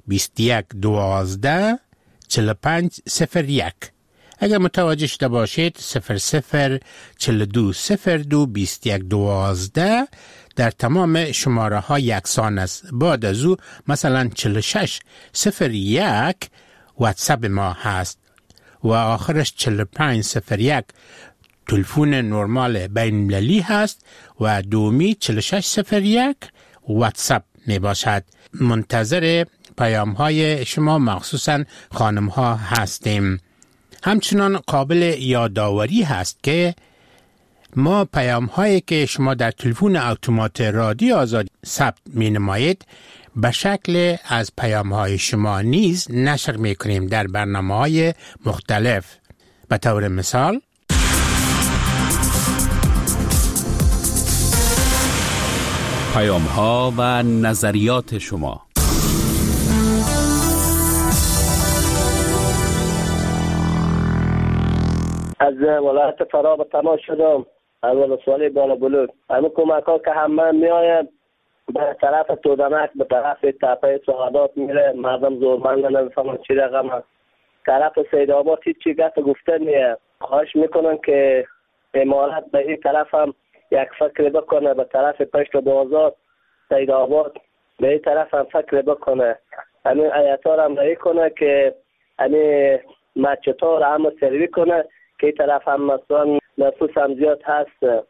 بیست و یک دوازده چهل و پنج صفر یک. اگر متوجه شده باشید صفر صفر چهل و دو صفر دو بیست و یک دوازده در تمام شماره ها یکسان است. بعد از او مثلا چهل و شش صفر یک واتساپ ما هست و آخرش چهل و پنج صفر یک تلفن نرمال بین المللی هست و دومی چهل و شش صفر یک واتساپ می باشد. منتظر پیام های شما مخصوصا خانم ها هستیم. همچنان قابل یادآوری هست که ما پیام هایی که شما در تلفن اتومات رادیو آزادی ثبت می نمایید به شکل از پیام های شما نیز نشر می کنیم در برنامه های مختلف. به طور مثال پیام ها و نظریات شما. از ولایت فرا به تماس شدم، از ولسوالی بالا بلوک. همه کمک ها که همه می آید به طرف تودمک، به طرف تپه سعادات میره، مردم زورمنده نمیفهمن چی رقم هست. طرف سید آباد هیچ چی گفت گفته نیه. خواهش میکنن که امارت به این طرف هم یک فکر بکنه، به طرف پشت بازار سید آباد به این طرف هم فکر بکنه. همین آیتا هم رایی کنه که همین مچتا رو هم سروی کنه که این طرف هم مثلا نفوس هم زیاد هست.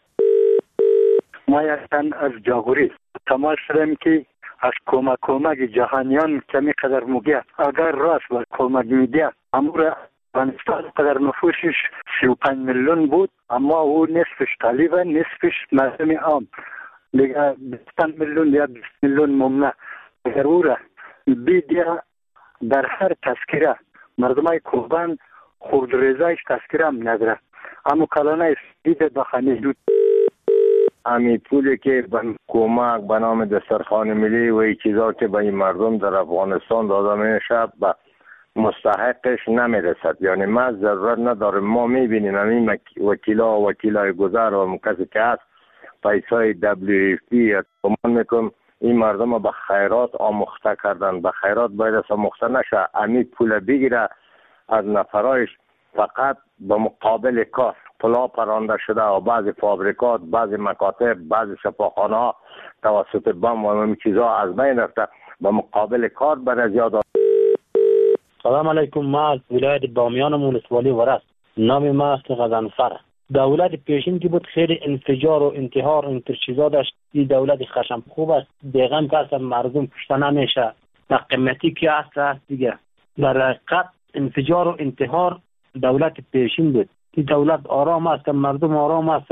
ما یکتن از جاغوری تماس شدیم که از کمک کمک جهانیان کمی قدر مگه اگر راست و کمک میده امور افغانستان قدر نفوسش سی و پنج میلیون بود، اما او نصفش طالب نصفش مردم عام دیگه بیست میلیون یا بیست میلیون ممنع. اگر او را بیدیه در هر تذکره مردمای کوبان خود رضایش تذکره هم نداره، اما کلانه دیده بخانه دود امی پولی که به کمک به نام دسترخوان ملی و این چیزا که به این مردم در افغانستان داده میشه به مستحقش نمیرسد. یعنی ما ضرورت نداره، ما میبینیم همین وکیلا و وکیلای گذر و کسی که هست پیسای دبلیو اف پی گمان میکنم این مردم به خیرات آموخته کردن. به خیرات باید آموخته نشه، امی پول بگیره از نفرایش فقط به مقابل کار پلا پرانده شده و بعضی فابریکات، بعضی مکاتب، بعضی شفاخانه ها توسط بم و این چیزا از بین رفته، به مقابل کار بر زیاد. سلام علیکم. ما از ولایت بامیان مونسوالی ورس. نام ما است غضنفر. دولت پیشین که بود خیلی انفجار و انتحار و انترچیزا داشت. این دولت خشم خوب است، دیگم که اصلا مردم کشته نمیشه. در قیمتی که هست هست دیگه. در حقیقت انفجار و انتحار دولت پیشین بود. این دولت آرام است، مردم آرام است.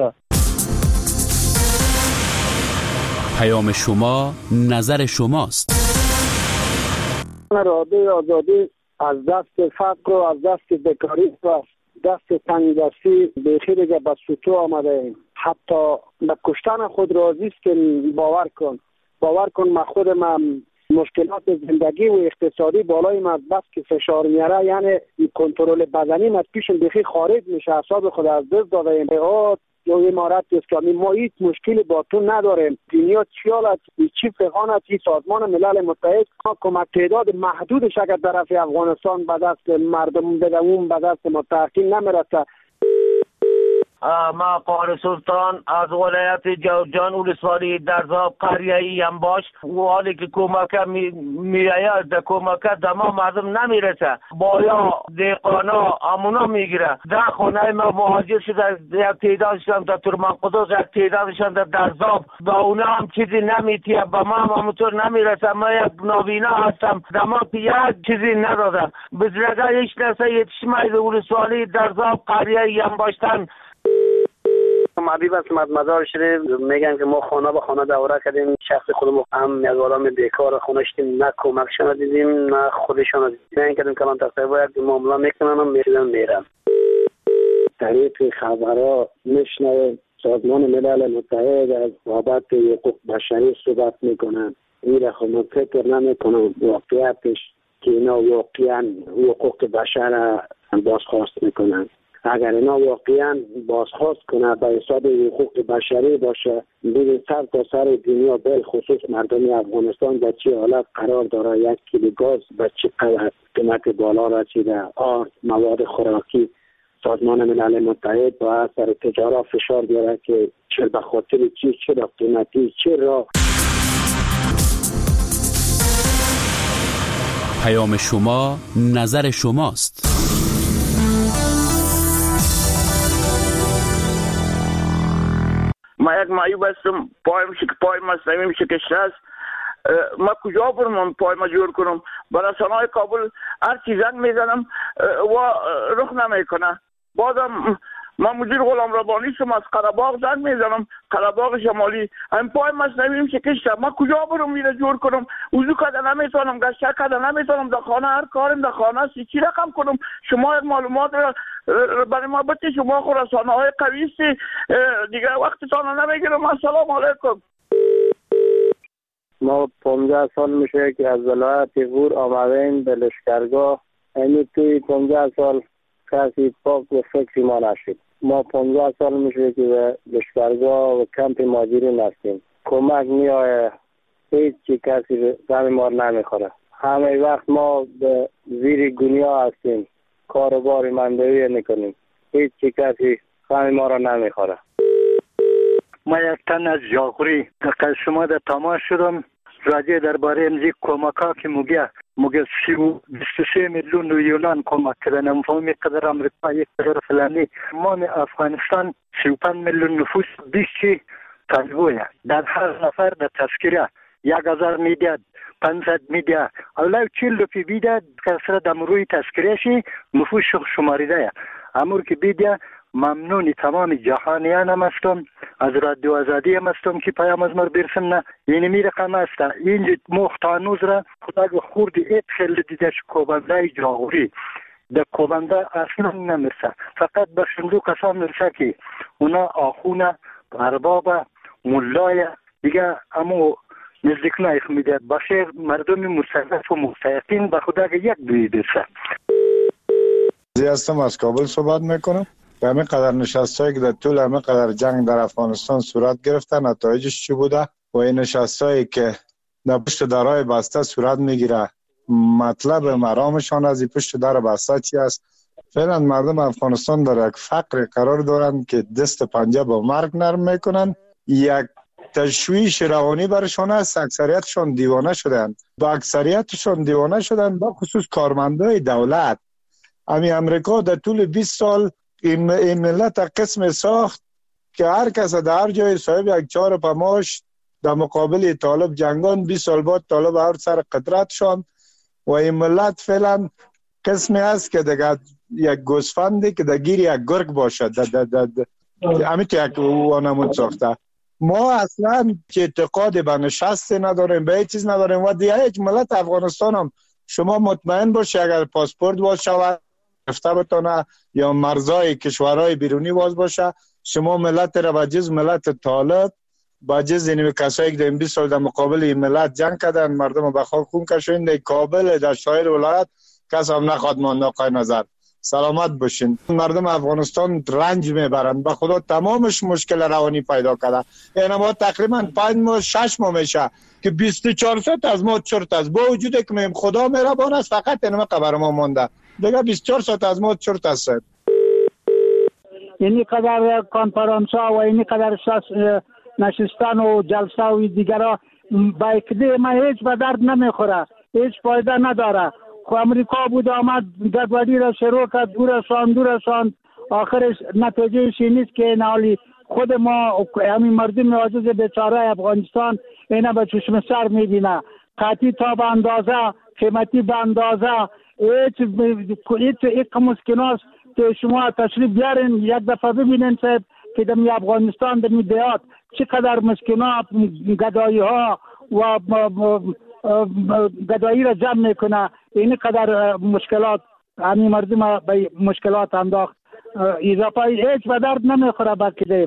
پیام شما نظر شماست. رادیو آزادی از دست فقر و از دست بیکاری و دست تنگدستی بخیر دیگه به سوتو آمده ایم. حتی به کشتن خود راضی است که باور کن باور کن ما خود من مشکلات زندگی و اقتصادی بالای ما بس که فشار میاره، یعنی کنترل بدنی ما پیشم بخیر خارج میشه، اعصاب خود از دست داده ایم. یا امارت اسلامی ما هیچ مشکلی با تو نداریم. دنیا چیالت چی فقانت این سازمان ملل متحد کمک تعداد محدودش اگر طرف افغانستان به دست مردم بدون به دست متحقین نمیرسه. ما قاری سلطان از ولایت جوزجان ولسوالی درزاب قریه ای باش و حالی که کمک می آید در کمک دما مردم نمیرسه، بایا دیقانا امونا میگیره. در خونه ما مهاجر شده، یک تعدادشان در ترمان قدوس، یک تعدادشان در درزاب، با اونا هم چیزی نمیتیه، با ما هم همونطور نمیرسه. ما یک نابینا هستم، دما یک چیزی ندادم. بزرگه هیچ نسه یتشمای ولسوالی درزاب قریه ای باشتن. حبیب اسمت مزار شریف میگن که ما خانه به خانه دوره کردیم، شخص خودمون هم یک آدم بیکار خونه شدیم، نه کمکشان دیدیم نه خودشان دیدیم. نه کردیم کلان تقریبا یک معامله میکنن و میشدن میرن. طریق خبرها میشنویم سازمان ملل متحد از بابت حقوق بشری صحبت میکنن. این را خود فکر نمیکنم واقعیتش که اینا واقعا حقوق بشر بازخواست میکنن. اگر اینا واقعا بازخواست کنه به حساب حقوق بشری باشه، ببین سر تا سر دنیا به خصوص مردم افغانستان در چه حالت قرار داره، یک کیلو گاز به چه قدر قیمت بالا رسیده، آرد مواد خوراکی. سازمان ملل متحد با اثر تجارت فشار بیاره که چه به خاطر چی، چه را قیمتی، چه را. پیام شما نظر شماست. ما یک معیوب هستم، پایم شک پای مصنوعی شکسته است. ما کجا برم پای ما جور کنم؟ برای رسانه‌های کابل هر چی زنگ میزنم و رخ نمیکنه. بازم ما مدیر غلام ربانی شم، از قره‌باغ زنگ میزنم، قره‌باغ شمالی، این پای مصنوعیم شکسته. ما کجا برم میره جور کنم؟ وضو کده نمیتونم، گشت کده نمیتونم، در خانه هر کارم در خانه است. چی رقم کنم؟ شما یک معلومات برای ما بده. شما خود رسانه‌های قوی هستی، دیگه وقتتان نمیگیرم. السلام علیکم. ما پانزده سال میشه که از ولایت غور آمدیم به لشکرگاه. یعنی توی پانزده سال کسی پاک و فکری ما نشد. ما پانزده سال میشه که به لشکرگاه و کمپ مهاجرین هستیم. کمک میآید، هیچ چی کسی غم ما نمیخوره. همه وقت ما به زیر گنیا هستیم، کاروبار مندوی نکنیم، هیچ چی کسی غم ما را نمیخوره. ما یک تن از جاغوری که شما در تماس شدم راجع درباره امزی کمک ها که مگه مگه بیست و سه میلیون یونان کمک کردن، مفهومی قدر امریکا یک قدر فلانی. ما افغانستان سی و پنج میلیون نفوس بیست تنبویه، در هر نفر در تذکره یک هزار میده، پانصد میده، اولا چیل روپی بیده کسر دم روی تذکرهشی نفوس شماریده. امور که بیده ممنونی تمام جهانیان هم هستم، از رادیو آزادی هم هستم که پیام از مر برسم. نه یعنی می رقم هست اینجا مختانوز را خدا خوردی ایت خیلی دیدش کوبنده جاغوری در کوبنده اصلا نمیرسه، فقط به شندو کسان میرسه که اونا آخونه اربابه ملای دیگه امو نزدیک نایخ میده. باشه مردم مستضعف و مستحقین به خدا یک دوی برسه. زی هستم از کابل صحبت میکنم. به همین قدر نشستایی که در طول همین قدر جنگ در افغانستان صورت گرفته، نتایجش چی بوده و این نشستایی که در پشت درهای بسته صورت میگیره، مطلب مرامشان از این پشت در بسته چی است؟ فعلا مردم افغانستان در یک فقر قرار دارند که دست پنجه با مرگ نرم میکنن. یک تشویش روانی برشان است. اکثریتشان دیوانه شدند، با اکثریتشان دیوانه شدند، با خصوص کارمندای دولت. امی امریکا در طول بیست سال این, این ملت قسم ساخت که هر کس در هر جای صاحب یک چهار پماش در مقابل طالب جنگان. بیست سال بعد طالب هر سر قدرت شان و این ملت فعلا قسمی است که دیگه یک گوسفندی که در گیر یک گرگ باشد، امیت یک وانمود ساخته. ما اصلا که اعتقاد به نشست نداریم، به هیچ چیز نداریم و دیگه یک ملت افغانستان هم شما مطمئن باشه اگر پاسپورت باز شود گرفته بتانه یا مرزای کشورهای بیرونی باز باشه، شما ملت را به جز ملت طالب، به جز این کسایی که در این بیست سال در مقابل این ملت جنگ کردن، مردم به خاک خون کشیدن، در کابل در شایر ولایت کس هم نخواد مانده. آقای نظر سلامت باشین. مردم افغانستان رنج میبرند، به خدا تمامش مشکل روانی پیدا کرده. یعنی ما تقریبا پنج ماه شش ماه میشه که بیست و چهار ساعت از ما چرت است، با وجودی که میم خدا مهربان است، فقط اینما خبر ما مونده دیگه بیست و چهار ساعت از ما چرت است. اینی قدر کنفرانس ها و اینی قدر نشستن و جلسه و دیگرها با اکده ما هیچ به درد نمیخوره، هیچ فایده نداره. خو امریکا بود آمد گدوادی را شروع کرد، دو رسان دو رسان آخرش نتیجهش نیست که نالی خود ما همین مردم عاجز بیچاره افغانستان اینا به چشم سر میبینه. قطعی تا به اندازه، قیمتی به اندازه، هیچ هیچ مسکناست که شما تشریف بیارین یک دفعه ببینین صاحب که در افغانستان در میدهات چقدر مسکنات گدایی ها و گدایی را جمع میکنه. این قدر مشکلات همین مردم به مشکلات انداخت. اضافه هیچ به درد نمیخوره. با کده ما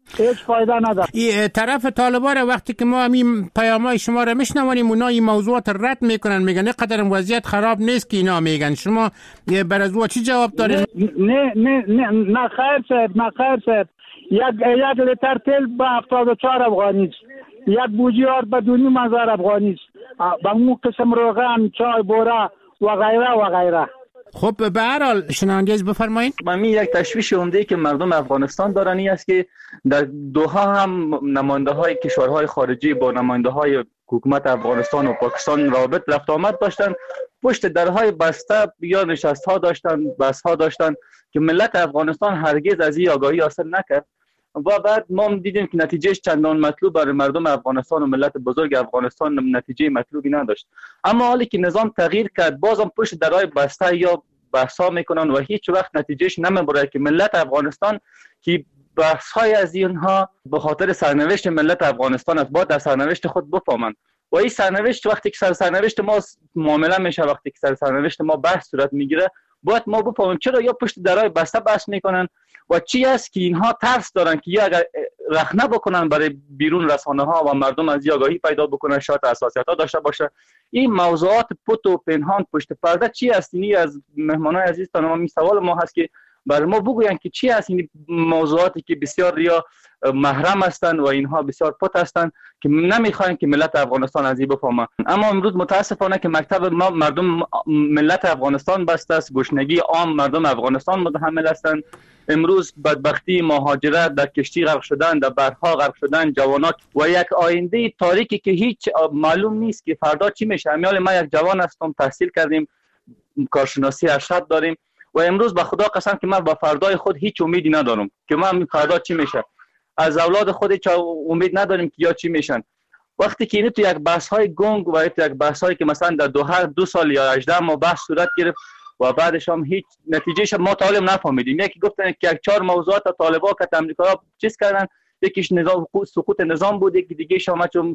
هیچ فایده نداره. این طرف طالبان وقتی که ما همین پیامای شما را میشنویم اونا این موضوعات رد میکنن، میگن اینقدر وضعیت خراب نیست که اینا میگن. شما بر از چی جواب دارین؟ نه نه نه نه خیر صاحب، نه خیر صاحب. یک یک لیتر تیل به هفتاد و چهار افغانی است، یک بوجیار به دو نیم هزار افغانی است، به اون قسم روغن، چای، بوره و غیره و غیره. خب به هر حال شنوندگیز بفرمایید. من یک تشویش عمده که مردم افغانستان دارن این است که در دوحه هم نماینده های کشورهای خارجی با نماینده های حکومت افغانستان و پاکستان رابط رفت آمد داشتن، پشت درهای بسته یا نشست ها داشتن، بحث ها داشتن که ملت افغانستان هرگز از این آگاهی حاصل نکرد و بعد ما دیدیم که نتیجهش چندان مطلوب برای مردم افغانستان و ملت بزرگ افغانستان نتیجه مطلوبی نداشت. اما حالی که نظام تغییر کرد بازم پشت درهای بسته یا بحثا میکنن و هیچ وقت نتیجهش نمیبره که ملت افغانستان که بحث های از اینها به خاطر سرنوشت ملت افغانستان است، باید در سرنوشت خود بفهمن و این سرنوشت وقتی که سر سرنوشت ما معامله میشه، وقتی که سر سرنوشت ما بحث صورت میگیره باید ما بفهمیم چرا یا پشت درهای بسته بحث میکنن و چی است که اینها ترس دارن که یا اگر رخنه بکنن برای بیرون رسانه ها و مردم از آگاهی پیدا بکنن شاید حساسیت ها داشته باشه. این موضوعات پت و پنهان پشت پرده چی است؟ اینی از مهمانای عزیز تا می سوال ما هست که برای ما بگوین که چی است این موضوعاتی که بسیار ریا محرم هستند و اینها بسیار پت هستند که نمیخواین که ملت افغانستان از این بفهمه. اما امروز متاسفانه که مکتب ما مردم ملت افغانستان بسته است، گشنگی عام مردم افغانستان متحمل هستند. امروز بدبختی، مهاجرت، در کشتی غرق شدن، در بحرها غرق شدن جوانات و یک آینده تاریکی که هیچ معلوم نیست که فردا چی میشه. امیال ما یک جوان هستم، تحصیل کردیم، کارشناسی ارشد داریم و امروز به خدا قسم که من با فردای خود هیچ امیدی ندارم که من فردا چی میشه. از اولاد خود هیچ امید نداریم که یا چی میشن. وقتی که اینو تو یک بحث های گنگ و تو یک بحث هایی که مثلا در دو هر دو سال یا هجده ماه بحث صورت گرفت و بعدش هم هیچ نتیجهش ما طالب نفهمیدیم. یکی گفتن که یک چهار موضوعات طالبا که امریکا چیز کردن، یکیش نظام سقوط نظام بود، یکی دیگه شما چون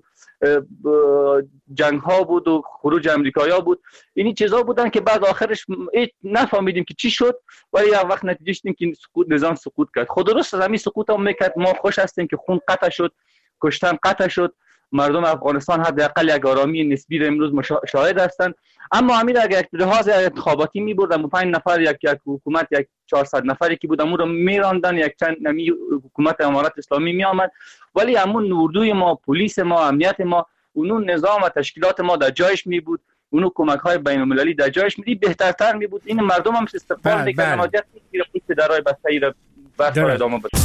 جنگ ها بود و خروج امریکایا بود. اینی چیزا بودن که بعد آخرش نفهمیدیم که چی شد ولی یک وقت نتیجهش این که سقوط نظام سقوط کرد. خود درست از همین سقوط هم میکرد. ما خوش هستیم که خون قطع شد، کشتن قطع شد، مردم افغانستان حداقل یک آرامی نسبی را امروز شاهد هستند. اما همین اگر یک لحاظ انتخاباتی می بردن پنج نفر یک یک حکومت یک چهارصد نفری که بود امون رو میراندن، یک چند نمی حکومت امارات اسلامی می آمد، ولی همون اردوی ما، پلیس ما، امنیت ما، اون نظام و تشکیلات ما در جایش می بود، اون کمک های بین المللی در جایش می بهترتر می بود. این مردم هم استقبال میکردن. حاجت نیست که درای بسته‌ای را بحث ادامه بده.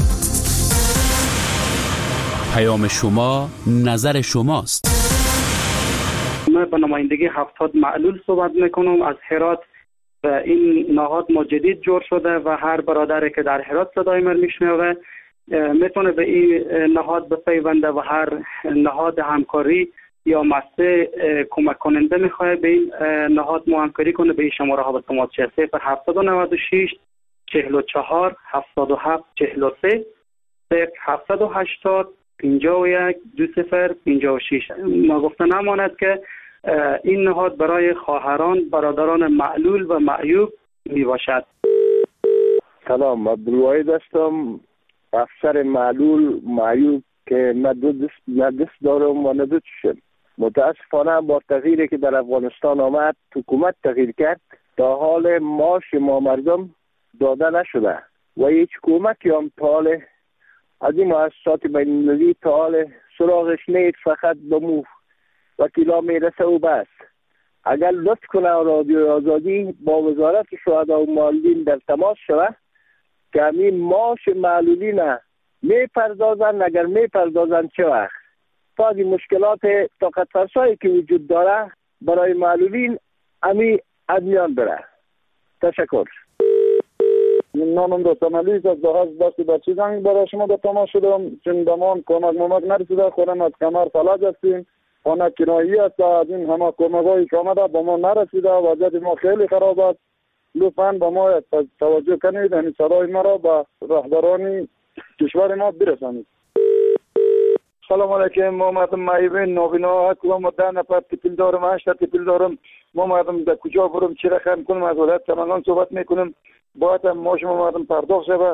پیام شما نظر شماست. من به نمایندگی هفتاد معلول صحبت میکنم از هرات. این نهاد ما جدید جور شده و هر برادری که در هرات صدای من میشنوه میتونه به این نهاد بپیونده و هر نهاد همکاری یا مسئله کمک کننده میخواه به این نهاد ما همکاری کنه به این شماره ها به تماس صفر هفتصد و نود و شش چهل و چهار هفتاد و هفت چهل و سه صفر هفتصد و هشتاد پنجاه و یک دو صفر پنجاه و شش. ما گفته نماند که این نهاد برای خواهران برادران معلول و معیوب می باشد. سلام، عبدالواحد هستم، افسر معلول معیوب که نه دست نه دست دارم و نه دو چشم. متاسفانه با تغییری که در افغانستان آمد حکومت تغییر کرد تا حال معاش ما مردم داده نشده و هیچ کمکی هم تا حال از این مؤسسات بین المللی تا حال سراغش نیست، فقط به مو وکیلا میرسه و بس. اگر لطف کنه رادیو آزادی با وزارت شهدا و معلولین در تماس شود که همین معاش معلولین میپردازن، اگر میپردازن چه وقت تا این مشکلات طاقت فرسایی که وجود داره برای معلولین همین از میان بره. تشکر. نامم رو تمالیز از دهاز دستی بچی زنگ برای شما در تماس شدم چون دمان کمک ممک نرسیده، خودم از کمر فلج هستیم، خانه کنایی است، از این همه کمک هایی که آمده با ما نرسیده، وضعیت ما خیلی خراب است. لطفاً با ما توجه کنید، این صدای ما را به رهبران کشور ما برسانید. سلام علیکم، ما مردم معیوبین نابینا هستم، ما ده نفر تپیل دارم، هشت تپیل دارم. ما مردم در کجا برم چی رقم کنم از ولایت سمنگان صحبت میکنم، باید هم ما شما مردم پرداخت شود.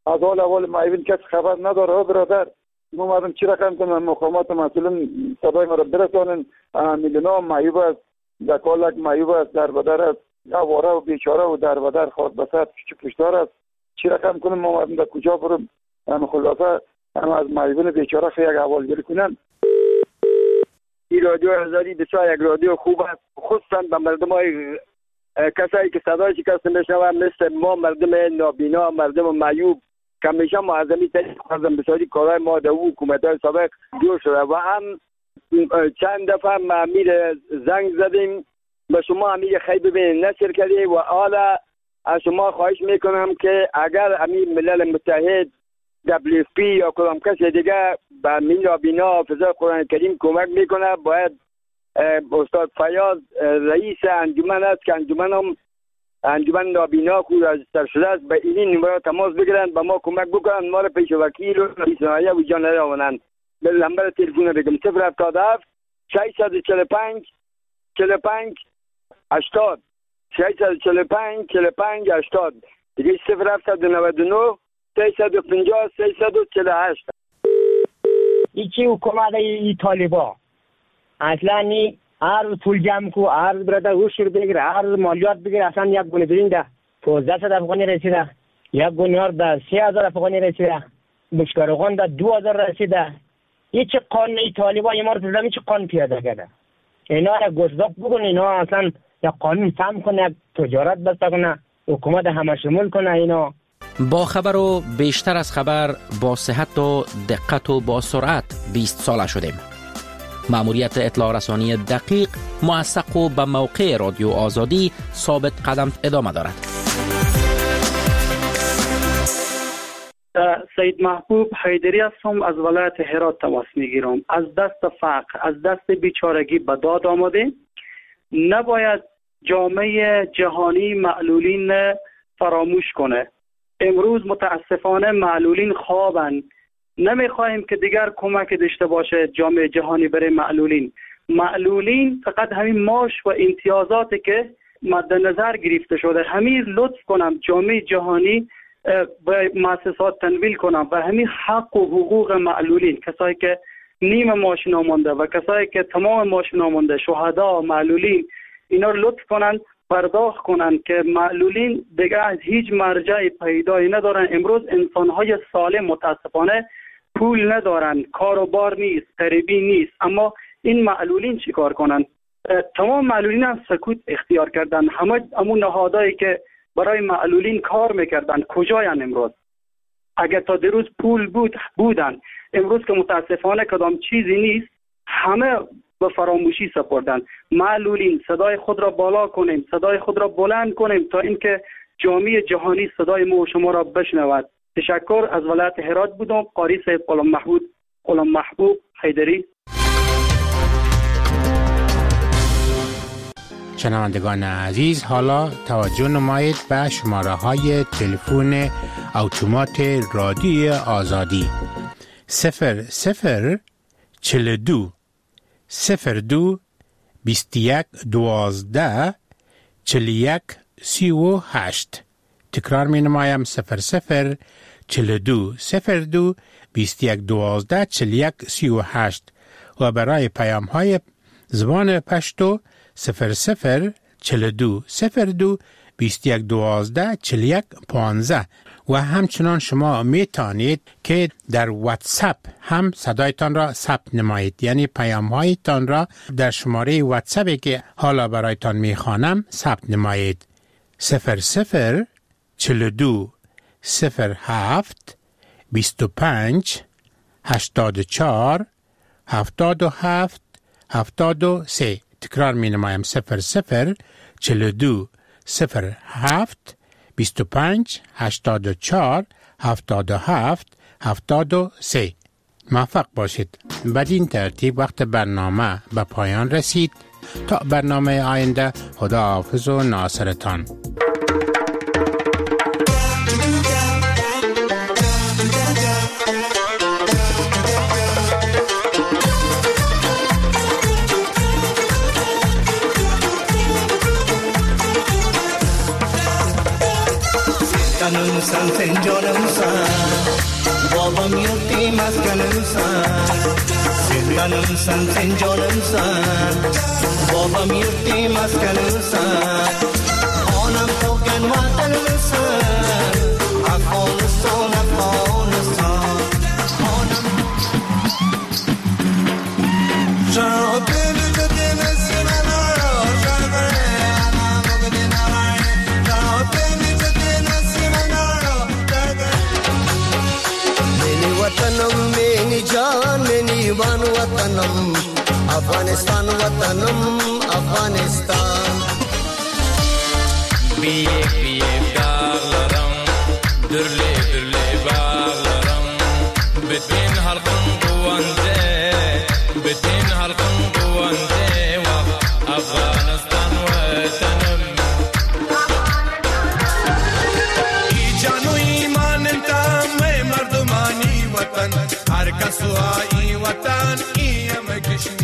از حال اول معیوب کس خبر نداره. برادر ما مردم چی رقم کنن مقامات مسئولین صدای ما را برسانن. میلیون معیوب است، دکالک معیوب است، در بدر است، آواره و بیچاره و در بدر خود بسر پیچ پشتار است. چی رقم کنن ما مردم در کجا برم؟ هم خلاصه هم از معیوبین بیچاره خیلی یک اول گیری کنن. این رادیو آزادی بسیار یک رادیو خوب است، خصوصا به مردم های کسایی که صدایش کسی میشنوه مثل ما مردم نابینا، مردم معیوب که همیشه معظمی تحریک خواستم بسیاری کارهای ما در حکومت های سابق جور شده و هم چند دفعه ما امیر زنگ زدیم به شما امیر خیلی ببینید نشر کردی و حالا از شما خواهش میکنم که اگر امیر ملل متحد دبلیو اف پی یا کدام کسی دیگه به امیر نابینا حافظه قرآن کریم کمک میکنه، باید استاد فیاض رئیس انجمن است که انجمن هم انجمن نابینا خود رجستر شده است، به این نمره تماس بگیرن به ما کمک بکنن، ما را پیش وکیل و رئیس نهایه و جان راونن. به نمبر تلفن بگم صفر هفتاد و هفت ششصد و چهل و پنج چهل و پنج هشتاد ششصد و چهل و پنج چهل و پنج هشتاد دیگه صفر هفتصد و نود و نه سیصد و پنجاه سیصد و چهل و هشت. ایچی حکومت ای طالبا اصلا نی هر روز پول جمع کو، هر روز برده او شروع بگیره، هر روز مالیات بگیره. اصلا یک گونه برین ده پانزده صد افغانی رسیده، یک گونه ده سه هزار افغانی رسیده، بشکارغان ده دو هزار رسیده. این چه قانون ای طالبا ما رو تزدم چه قانون پیاده کرده؟ اینا را گذاب بگن، اینا اصلا یک قانون فهم کنه، یک تجارت بسته کنه، حکومت همه شمول کنه. اینا با خبر و بیشتر از خبر، با صحت و دقت و با سرعت بیست ساله شدیم. مأموریت اطلاع رسانی دقیق، موثق و به موقع رادیو آزادی ثابت قدم ادامه دارد. سید محبوب حیدری هستم، از ولایت هرات تماس میگیرم. از دست فقر، از دست بیچارگی به داد آمده. نباید جامعه جهانی معلولین فراموش کنه. امروز متاسفانه معلولین خوابن. نمیخواهیم که دیگر کمک داشته باشه جامعه جهانی برای معلولین. معلولین فقط همین معاش و امتیازاتی که مد نظر گرفته شده، همین لطف کنم جامعه جهانی به مؤسسات تنویل کنم و همین حق و حقوق معلولین، کسایی که نیم معاش نامونده و کسایی که تمام معاش نامونده، شهدا، معلولین، اینا رو لطف کنن پرداخت کنن که معلولین دیگه از هیچ مرجع پیدایی ندارن. امروز انسانهای سالم متاسفانه پول ندارن، کار و بار نیست، قریبی نیست. اما این معلولین چی کار کنن؟ تمام معلولین هم سکوت اختیار کردن. همه همون نهادهایی که برای معلولین کار میکردن کجاین امروز؟ اگر تا دیروز پول بود بودن، امروز که متاسفانه کدام چیزی نیست، همه به فراموشی سپردن. معلولین صدای خود را بالا کنیم، صدای خود را بلند کنیم تا اینکه جامعه جهانی صدای ما و شما را بشنود. تشکر. از ولایت هرات بودم، قاری سید غلام محمود غلام محبوب حیدری. شنوندگان عزیز، حالا توجه نمایید به شماره های تلفن اتومات رادیو آزادی صفر صفر چهل و دو صفر دو بیست و یک دوازده چهل و یک سی و هشت. تکرار می نمایم صفر صفر چهل و دو صفر دو بیست و یک دوازده چهل و یک سی و هشت و برای پیام های زبان پشتو صفر صفر چهل و دو صفر دو بیست و یک دوازده چهل و یک پانزده. و همچنان شما می توانید که در واتساپ هم صدایتان را ثبت نمایید، یعنی پیام هایتان را در شماره واتساپی که حالا برایتان می خوانم ثبت نمایید. صفر صفر چهل و دو صفر هفت بیست و پنج هشتاد و چهار هفتاد و هفت هفتاد و سه. تکرار می نمایم صفر صفر چهل و دو صفر هفت بیست و پنج هشتاد و چهار هفتاد و هفت هفتاد و سه. موفق باشید. بدین ترتیب وقت برنامه به پایان رسید. تا برنامه آینده، خدا حافظ و ناصرتان. وطنم سن فنجانم سن بابام یوتی مسکنم سن زندانم سن فنجانم سن بابام یوتی مسکنم سن آنم توکن وطنم سن افغانستان افغانستان آنم شابه بجده نسیمن वतनम मेरी जान मेरी वान वतनम अफगानिस्तान वतनम Afghanistan biye biye dağlarım dürle dürle bağlarım bütün halkın kuvvende bütün halkın kuvvende Afganistan vatanım ki canu imanın tam ve mardumani वतन हर कसुआई वतन ई हम कश्मीर